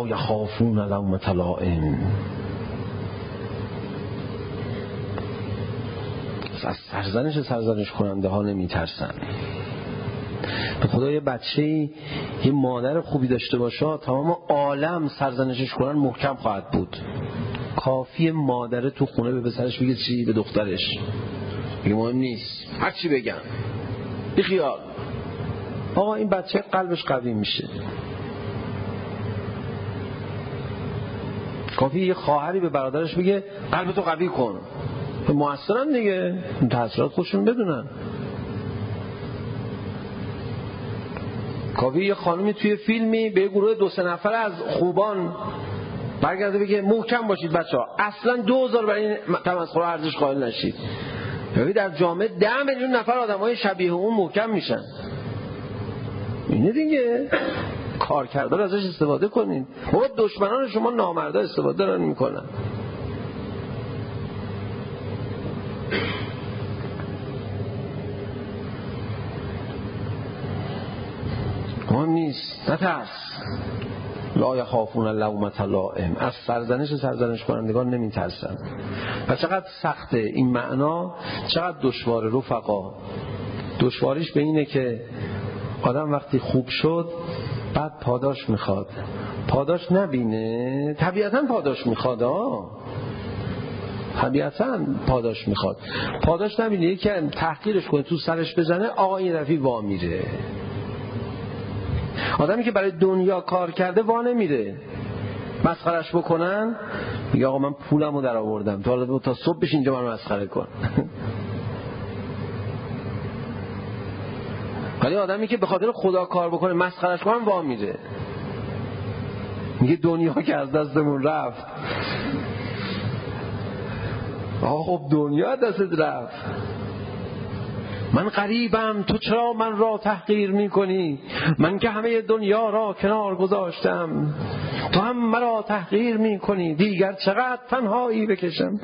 لا یخافون لومة لائم، از سرزنش کننده ها نمی ترسن. به خدا یه بچه‌ای یه مادر خوبی داشته باشه تمام عالم سرزنشش کنن محکم خواهد بود. کافی مادره تو خونه به پسرش بگه چی؟ به دخترش میگه مهم نیست هر چی بگن بی خیال. آقا این بچه قلبش قوی میشه. کافی یه خواهری به برادرش بگه قلبتو قوی کن، موثرن دیگه، تاثیرات خودشون بدونن. کافی یه خانمی توی فیلمی به گروه 2-3 نفر از خوبان برگرده بگه محکم باشید بچه‌ها، اصلا 2000 برای این تمسخر ارزش قائل نشید. ببین در جامعه 10 میلیون نفر آدمای شبیه اون محکم میشن. اینه دیگه، کارکردار ازش استفاده کنین. بابا دشمنان شما نامردا استفاده دارن میکنن. مهم نیست، نترس. لا یخافون لومة لائم، از سرزنش کنندگان نمی ترسن. و چقدر سخته این معنا، چقدر دشواره رفقا. دشواریش به اینه که آدم وقتی خوب شد بعد پاداش میخواد، پاداش نبینه. طبیعتاً پاداش میخواد، طبیعتاً پاداش میخواد. پاداش نبینه یکی تحقیرش کنه تو سرش بزنه، آقا این رفی وا میره. آدمی که برای دنیا کار کرده وا نمیره. مسخرش بکنن میگه آقا من پولمو در آوردم، تا صبح بش اینجا من مسخره کن. ولی آدمی که به خاطر خدا کار بکنه مسخرش کنن وا میره. میگه دنیا که از دستمون رفت. آقا خب دنیا دستت رفت. من غریبم تو چرا من را تحقیر میکنی؟ من که همه دنیا را کنار گذاشتم، تو هم مرا تحقیر میکنی. دیگر چقدر تنهایی بکشم.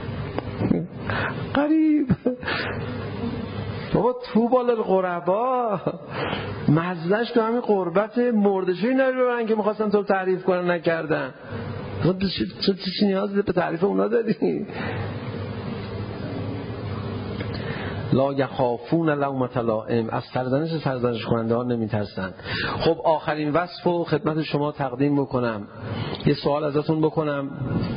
غریب بابا تو للغربا، مزدش تو همین قربت مردشوی نبرن که میخواستن تو تعریف کنن نکردن. چه نیازی به تعریف اونا داری؟ لا یخافون لومة لائم، از سرزنش کننده ها نمی ترسن. خب آخرین وصف رو خدمت شما تقدیم بکنم. یه سوال ازتون بکنم،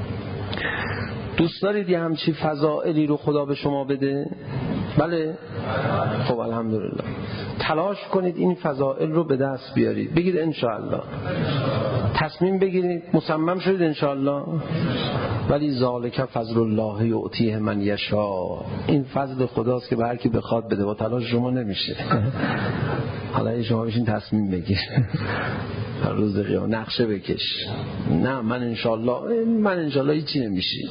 دوست دارید یه همچی فضائلی رو خدا به شما بده؟ بله؟ خب الحمدلله. تلاش کنید این فضائل رو به دست بیارید. بگید انشاءالله. تصمیم بگیرید، مصمم شدید انشاءالله. ولی ذالک فضل الله یؤتیه من یشاء، این فضل خداست که به هر کی بخواد بده، با تلاش شما نمیشه. حالا شما بشین تصمیم بگیر هر روز قیامت نقشه بکش. نه من انشاءالله هیچی نمیشی.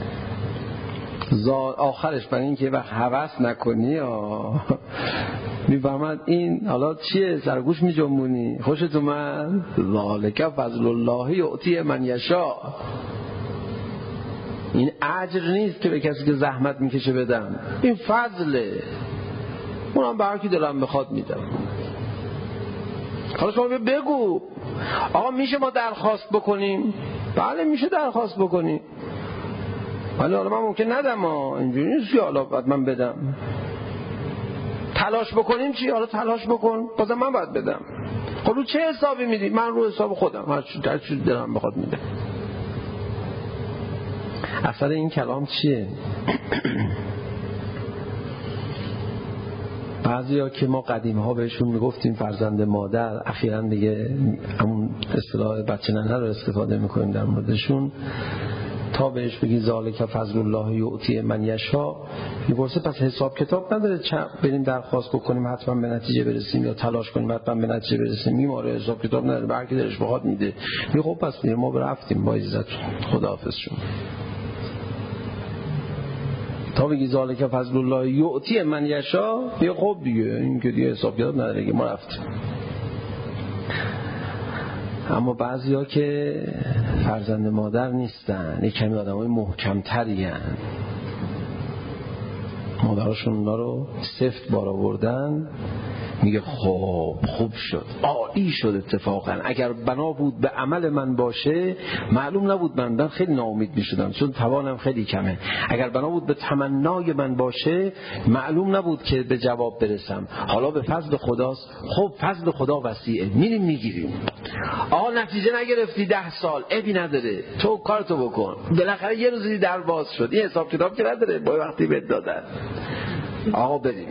آخرش برای این که وقت هوس نکنی میفهمد این حالا چیه، سرگوش میجنبونی، خوشت اومد. ذالک فضل الله یؤتیه من یشاء، این اجر نیست که به کسی که زحمت میکشه بدم، این فضله، اونم به هر کی دلم بخواد میدم. حالا شما بگو آقا میشه ما درخواست بکنیم؟ بله میشه درخواست بکنیم، ولی حالا من ممکن ندم، اینجوری نیست که حالا باید من بدم. تلاش بکنیم چی؟ حالا تلاش بکن، بازم من باید بدم. خب رو چه حسابی میدی؟ من رو حساب خودم هر چی دلم بخواد میدم. اصل این کلام چیه؟ بعضیا که ما قدیم ها بهشون میگفتیم فرزند مادر، اخیراً دیگه همون اصطلاح بچه ننه رو استفاده میکنیم در موردشون. تا بهش بگی ذالک فضل الله یؤتیه من یشاء، میپرسه پس حساب کتاب نداره بریم درخواست بکنیم حتما به نتیجه برسیم، یا تلاش کنیم حتما به نتیجه برسیم؟ میماره حساب کتاب نداره، به هر کی دلش بخواد میده. میگه خب پس ما رفتیم، با عزت خداحافظ شما. تا بگی ذالک فضل الله یؤتیه من یشاء، میگه خب دیگه این که دیگه حساب کتاب نداره، ما رفتیم. اما بعضیا که فرزند مادر نیستن، یک کمی آدمای محکم‌تری هستن، مادرشون اونا رو سفت بار آوردن، میگه خب خوب شد، عالی شد. اتفاقا اگر بنا بود به عمل من باشه معلوم نبود، من خیلی ناامید میشدم چون توانم خیلی کمه. اگر بنا بود به تمنای من باشه معلوم نبود که به جواب برسم. حالا به فضل خداست. خب فضل خدا وسیعه، میریم میگیریم. آقا نتیجه نگرفتی 10 سال، عیبی نداره، تو کارتو بکن، بالاخره یه روزی در باز شد. این حساب کتاب که نداره، با وقتی بهت دادن. آقا بریم.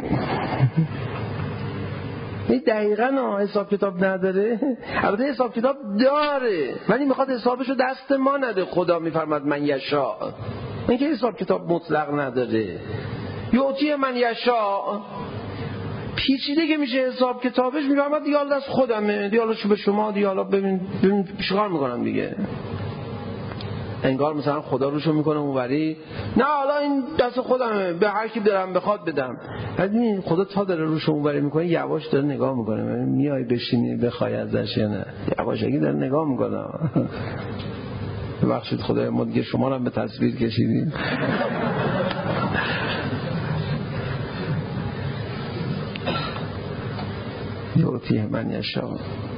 این دقیقاً حساب کتاب نداره. البته حساب کتاب داره ولی میخواد حسابشو دست ما نده. خدا میفرماد من یشاء، این که حساب کتاب مطلق نداره. یعطی من یشاء پیچیده که میشه حساب کتابش، میفرماد دیگه حالا دست خودمه، دیگه حالا به شما، دیگه حالا ببین چیکار میکنم دیگه. انگار مثلا خدا روشو میکنه اونوری، نه حالا این دست خودمه، به هر کی دارم بخواد بدم. ولی خدا تا داره روشو اونوری میکنه یواش داره نگاه میکنه، میای بشینی بخوای ازش یا نه. یواشکی داره نگاه میکنه. ببخشید خدای ما دیگه شما رو هم به تصویر کشیدیم. یعطی من یشاء.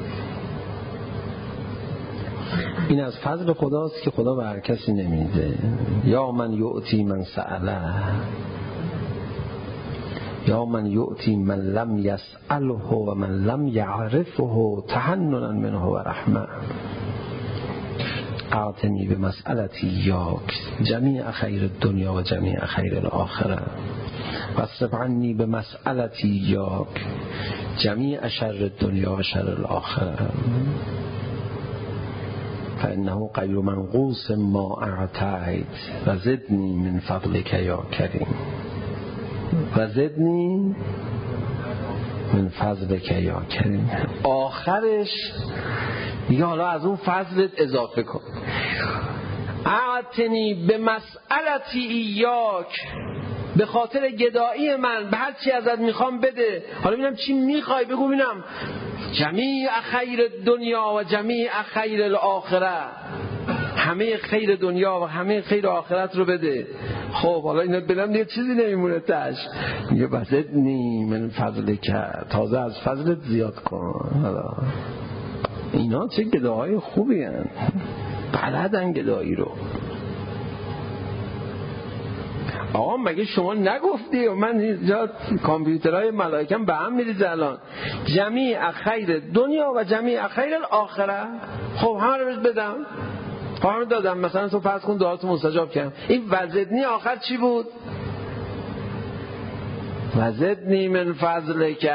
این از فضل خداست که خدا به هر کسی نمیده. یا من یعطی من سأله، یا من یعطی من لم یسأله و من لم یعرفه تحننا منه و رحمه. اعطنی به مسئلتی یاک جمیع خیر الدنیا و جمیع خیر الاخره واصرف عنی به مسئلتی یاک جمیع شر الدنیا و شر الاخره فانه غیر منقوص ما اعطیت و زدنی من فضلک یا کریم و زدنی من فضلک یا کریم. آخرش میگه حالا از اون فضلت اضافه کن. اعطنی به مسئلتی ایاک، به خاطر گدایی من به هر چی ازت میخوام بده. حالا ببینم چی میخوای بگو ببینم. جمیع خیر دنیا و جمیع خیر الاخره، همه خیر دنیا و همه خیر آخرت رو بده. خب حالا اینا بدم دیگه چیزی نمیمونه تاش. میگه بزدنی من فضلک، تازه از فضلت زیاد کن. حالا اینا چه گداهای خوبی هن، بلدن گدایی رو. آقا مگه شما نگفتی؟ من اینجا کامپیوترهای ملائکم به هم میریزه الان. جمیع خیر دنیا و جمیع خیر الاخره. خب همه رو بدم، همه دادم. مثلا تو فرض کن دعاتو مستجاب کردم. این وزدنی آخر چی بود؟ وزدنی من فضلک.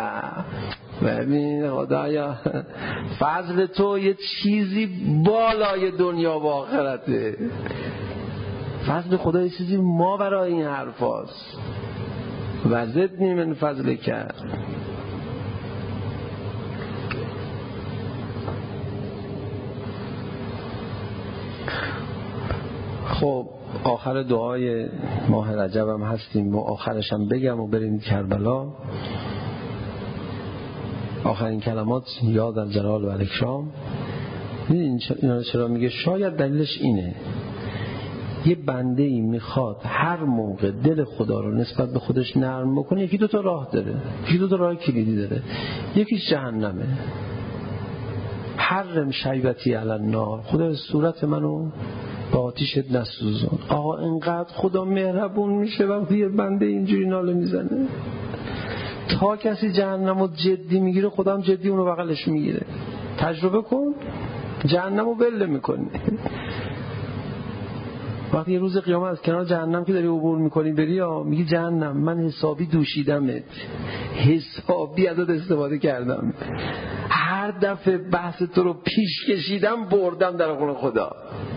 ببین خدایا فضل تو یه چیزی بالای دنیا و آخرته. فضل خدا یه چیزی ما برای این حرف هست. وزدنی من فضلک. خب آخر دعای ماه رجب هم هستیم و آخرش هم بگم و بریم کربلا. آخرین کلمات یاد الجلال و الاکرام. اینا چرا میگه؟ شاید دلیلش اینه یه بنده ای میخواد هر موقع دل خدا رو نسبت به خودش نرم بکنه. یکی دو تا راه داره، یکی دو تا راه کلیدی داره. یکیش جهنمه. حرم شیبتی علی النار، خدا صورت منو با آتیشت نسوزون. آقا اینقدر خدا مهربون میشه وقتی یه بنده اینجوری ناله میزنه. تا کسی جهنمو جدی میگیره خدا هم جدی اونو بغلش میگیره. تجربه کن، جهنمو بله میکنی. وقتی یه روز قیامت از کنار جهنم که داری عبور میکنی بری میگی جهنم من حسابی دوشیدمت، حسابی ازت استفاده کردم، هر دفعه بحث تو رو پیش کشیدم بردم در خون خدا،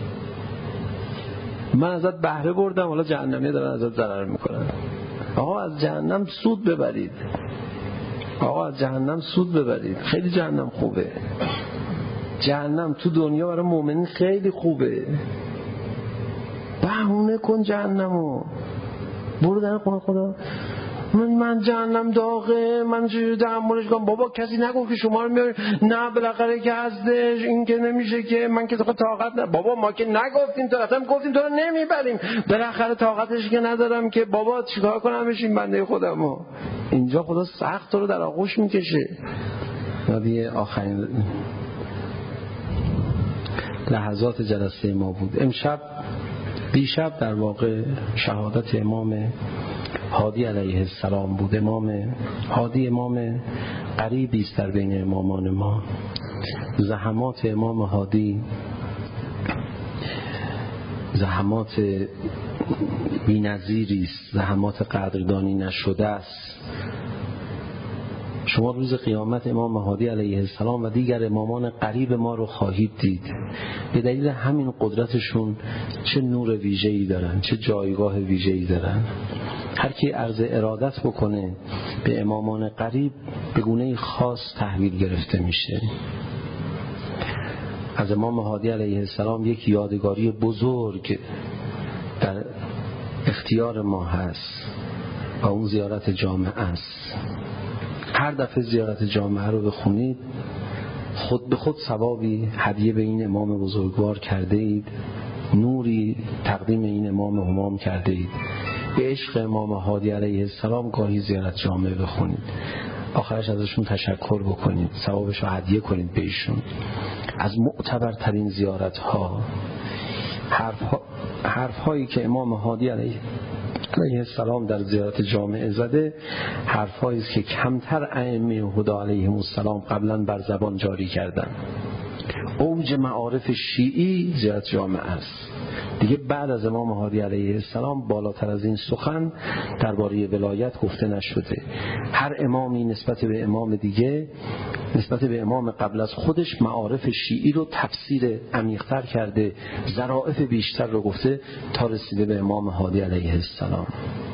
من ازت بهره بردم، حالا جهنمی دارن ازت ضرر میکنن. آقا از جهنم سود ببرید. آقا از جهنم سود ببرید. خیلی جهنم خوبه. جهنم تو دنیا برای مؤمنین خیلی خوبه. بهونه کن جهنمو، برو در خونه خدا. من جهنم داغه، من چجوری تحملش کنم؟ بابا کسی نگفت که شما رو میارید؟ نه بالاخره که هستش، این که نمیشه که، من که طاقت نه. بابا ما که نگفتیم، تو اصلا گفتیم تو رو نمیبریم، بالاخره طاقتش که ندارم که. بابا چیکار کنم بشین بنده خودمو؟ اینجا خدا سخت رو در آغوش میکشه. نادی آخرین لحظات جلسه ما بود. دیشب در واقع شهادت امام هادی علیه السلام بود. امام هادی امام غریبی است در بین امامان ما. زحمات امام هادی زحمات بی‌نظیری است، زحمات قدردانی نشده است. شما روز قیامت امام هادی علیه السلام و دیگر امامان قریب ما رو خواهید دید. به دلیل همین قدرتشون چه نور ویژه‌ای دارن، چه جایگاه ویژه‌ای دارن. هر کی عرض ارادت بکنه به امامان قریب به گونه خاص تحویل گرفته میشه. از امام هادی علیه السلام یک یادگاری بزرگ در اختیار ما هست و اون زیارت جامعه است. هر دفعه زیارت جامعه رو بخونید خود به خود ثوابی هدیه به این امام بزرگوار کرده اید، نوری تقدیم این امام کرده اید. به عشق امام هادی علیه السلام گاهی زیارت جامعه بخونید، آخرش ازشون تشکر بکنید، ثوابش رو هدیه کنید به ایشون. از معتبرترین زیارت ها حرف هایی که امام هادی علیه السلام در زیارت جامعه زده، حرف هایی است که کمتر ائمه هدی علیهم السلام قبلا بر زبان جاری کردن. اوج معارف شیعی زیارت جامعه است. دیگه بعد از امام هادی علیه السلام بالاتر از این سخن درباره ولایت گفته نشده. هر امامی نسبت به امام دیگه، نسبت به امام قبل از خودش، معارف شیعی رو تفسیر عمیق‌تر کرده، ظرافت بیشتر رو گفته تا رسیده به امام هادی علیه السلام.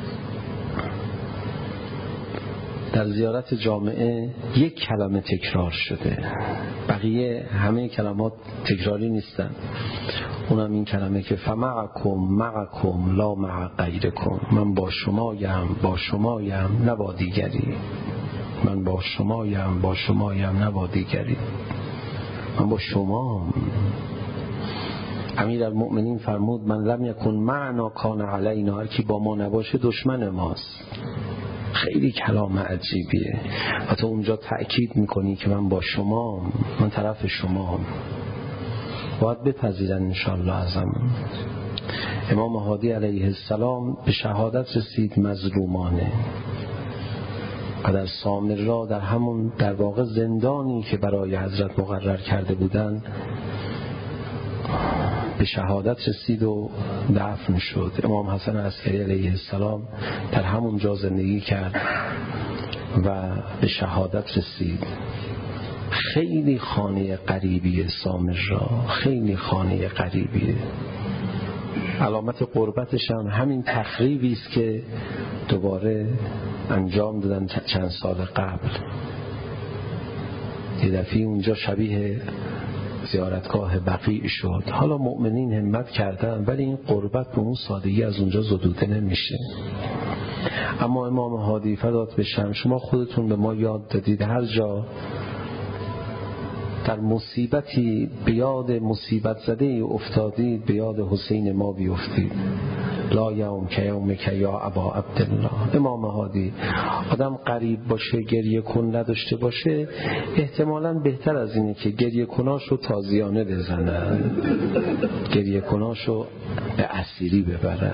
در زیارت جامعه یک کلمه تکرار شده، بقیه همه کلمات تکراری نیستن. اونم این کلمه که معکم لا مع غیرکم، من با شمایم نه با دیگری. من با شمایم نه با دیگری. من با شما. امیرالمؤمنین فرمود من لم یکن معنا کان علینا، هر کی با ما نباشه دشمن ماست. خیلی کلام عجیبیه و تو اونجا تأکید میکنی که من با شما، من طرف شما. باید بپذیرن انشاءالله ازم. امام هادی علیه السلام به شهادت رسید مظلومانه و در سامرا، در همون در واقع زندانی که برای حضرت مقرر کرده بودن، به شهادت رسید و دفن شد. امام حسن عسکری علیه السلام در همون جا زندگی کرد و به شهادت رسید. خیلی خانه غریبیه سامرا، خیلی خانه غریبیه. علامت قربتش هم همین تخریبی است که دوباره انجام دادن چند سال قبل. یه دفعه اونجا شبیه زیارتگاه بقیع شد. حالا مؤمنین همت کردن ولی این قربت به اون سادگی از اونجا زدوده نمیشه. اما امام هادی فدات بشم، شما خودتون به ما یاد دادید هر جا در مصیبتی به یاد مصیبت زده افتادید به یاد حسین ما بیفتید. لا یوم که یومک یا ابا عبدالله. امام هادی آدم قریب باشه گریه کن نداشته باشه، احتمالاً بهتر از اینه که گریه کناشو تازیانه بزنن، گریه کناشو به اسیری ببرن.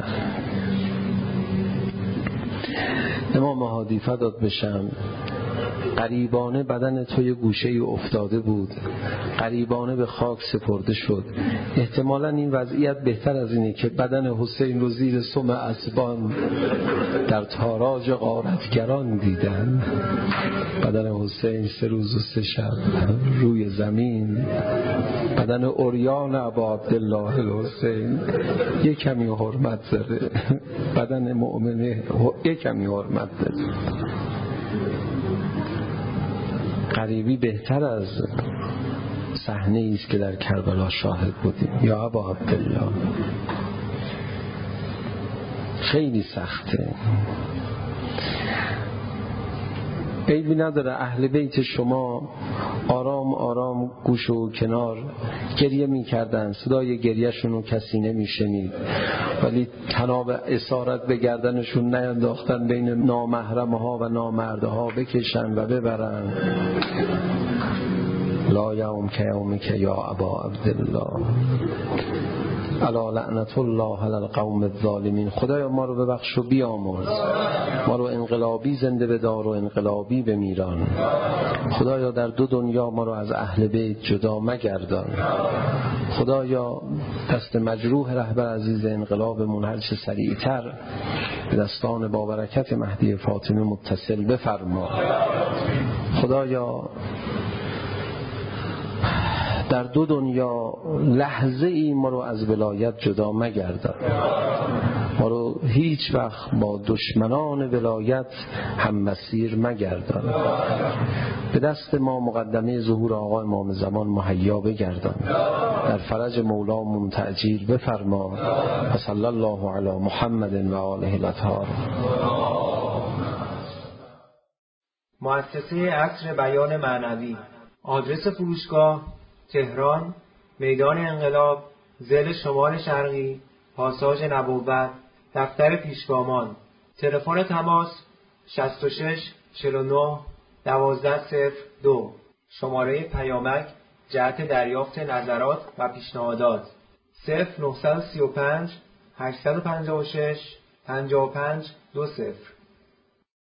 امام هادی فدات بشم، قریبانه بدن توی گوشه افتاده بود، قریبانه به خاک سپرده شد. احتمالاً این وضعیت بهتر از اینه که بدن حسین رو زیر سم اسبان در تاراج غارتگران دیدن. بدن حسین 3 روز و 3 شب روی زمین، بدن عریان ابا عبدالله الحسین. یک کمی حرمت داره بدن مؤمنه، یک کمی حرمت داره. غریبی بهتر از صحنه است که در کربلا شاهد بودیم. یا ابا عبدالله خیلی سخته. عیبی نداره اهل بیت شما آرام آرام گوش و کنار گریه می‌کردن، صدای گریه‌شون رو کسی نمی‌شنید، ولی طناب اسارت به گردنشون نینداختن بین نامحرم‌ها و نامردها بکشن و ببرن. لا یوم که یومک یا ابا عبدالله الا لعنت الله علی القوم الظالمین. خدایا ما رو ببخش و بیامرز، ما رو انقلابی زنده بدار و انقلابی بمیران. خدایا در دو دنیا ما رو از اهل بیت جدا مگردان. خدایا دست مجروح رهبر عزیز انقلابمون هر چه سریعتر به دستان با برکت مهدی فاطمه متصل بفرما. خدایا در دو دنیا لحظه ای ما رو از ولایت جدا مگردان، ما رو هیچ وقت با دشمنان ولایت هم مسیر مگردان. به دست ما مقدمه ظهور آقا امام زمان مهیا بگردان، در فرج مولامون تعجیل بفرما. و صلی الله علی محمد و آله الاطهار. مؤسسه عصر بیان معنوی. آدرس فروشگاه: تهران، میدان انقلاب، ضلع شمال شرقی، پاساژ نبوت، دفتر پیشگامان. تلفن تماس 66 49 1202. شماره پیامک جهت دریافت نظرات و پیشنهادات 0935 856 55 20.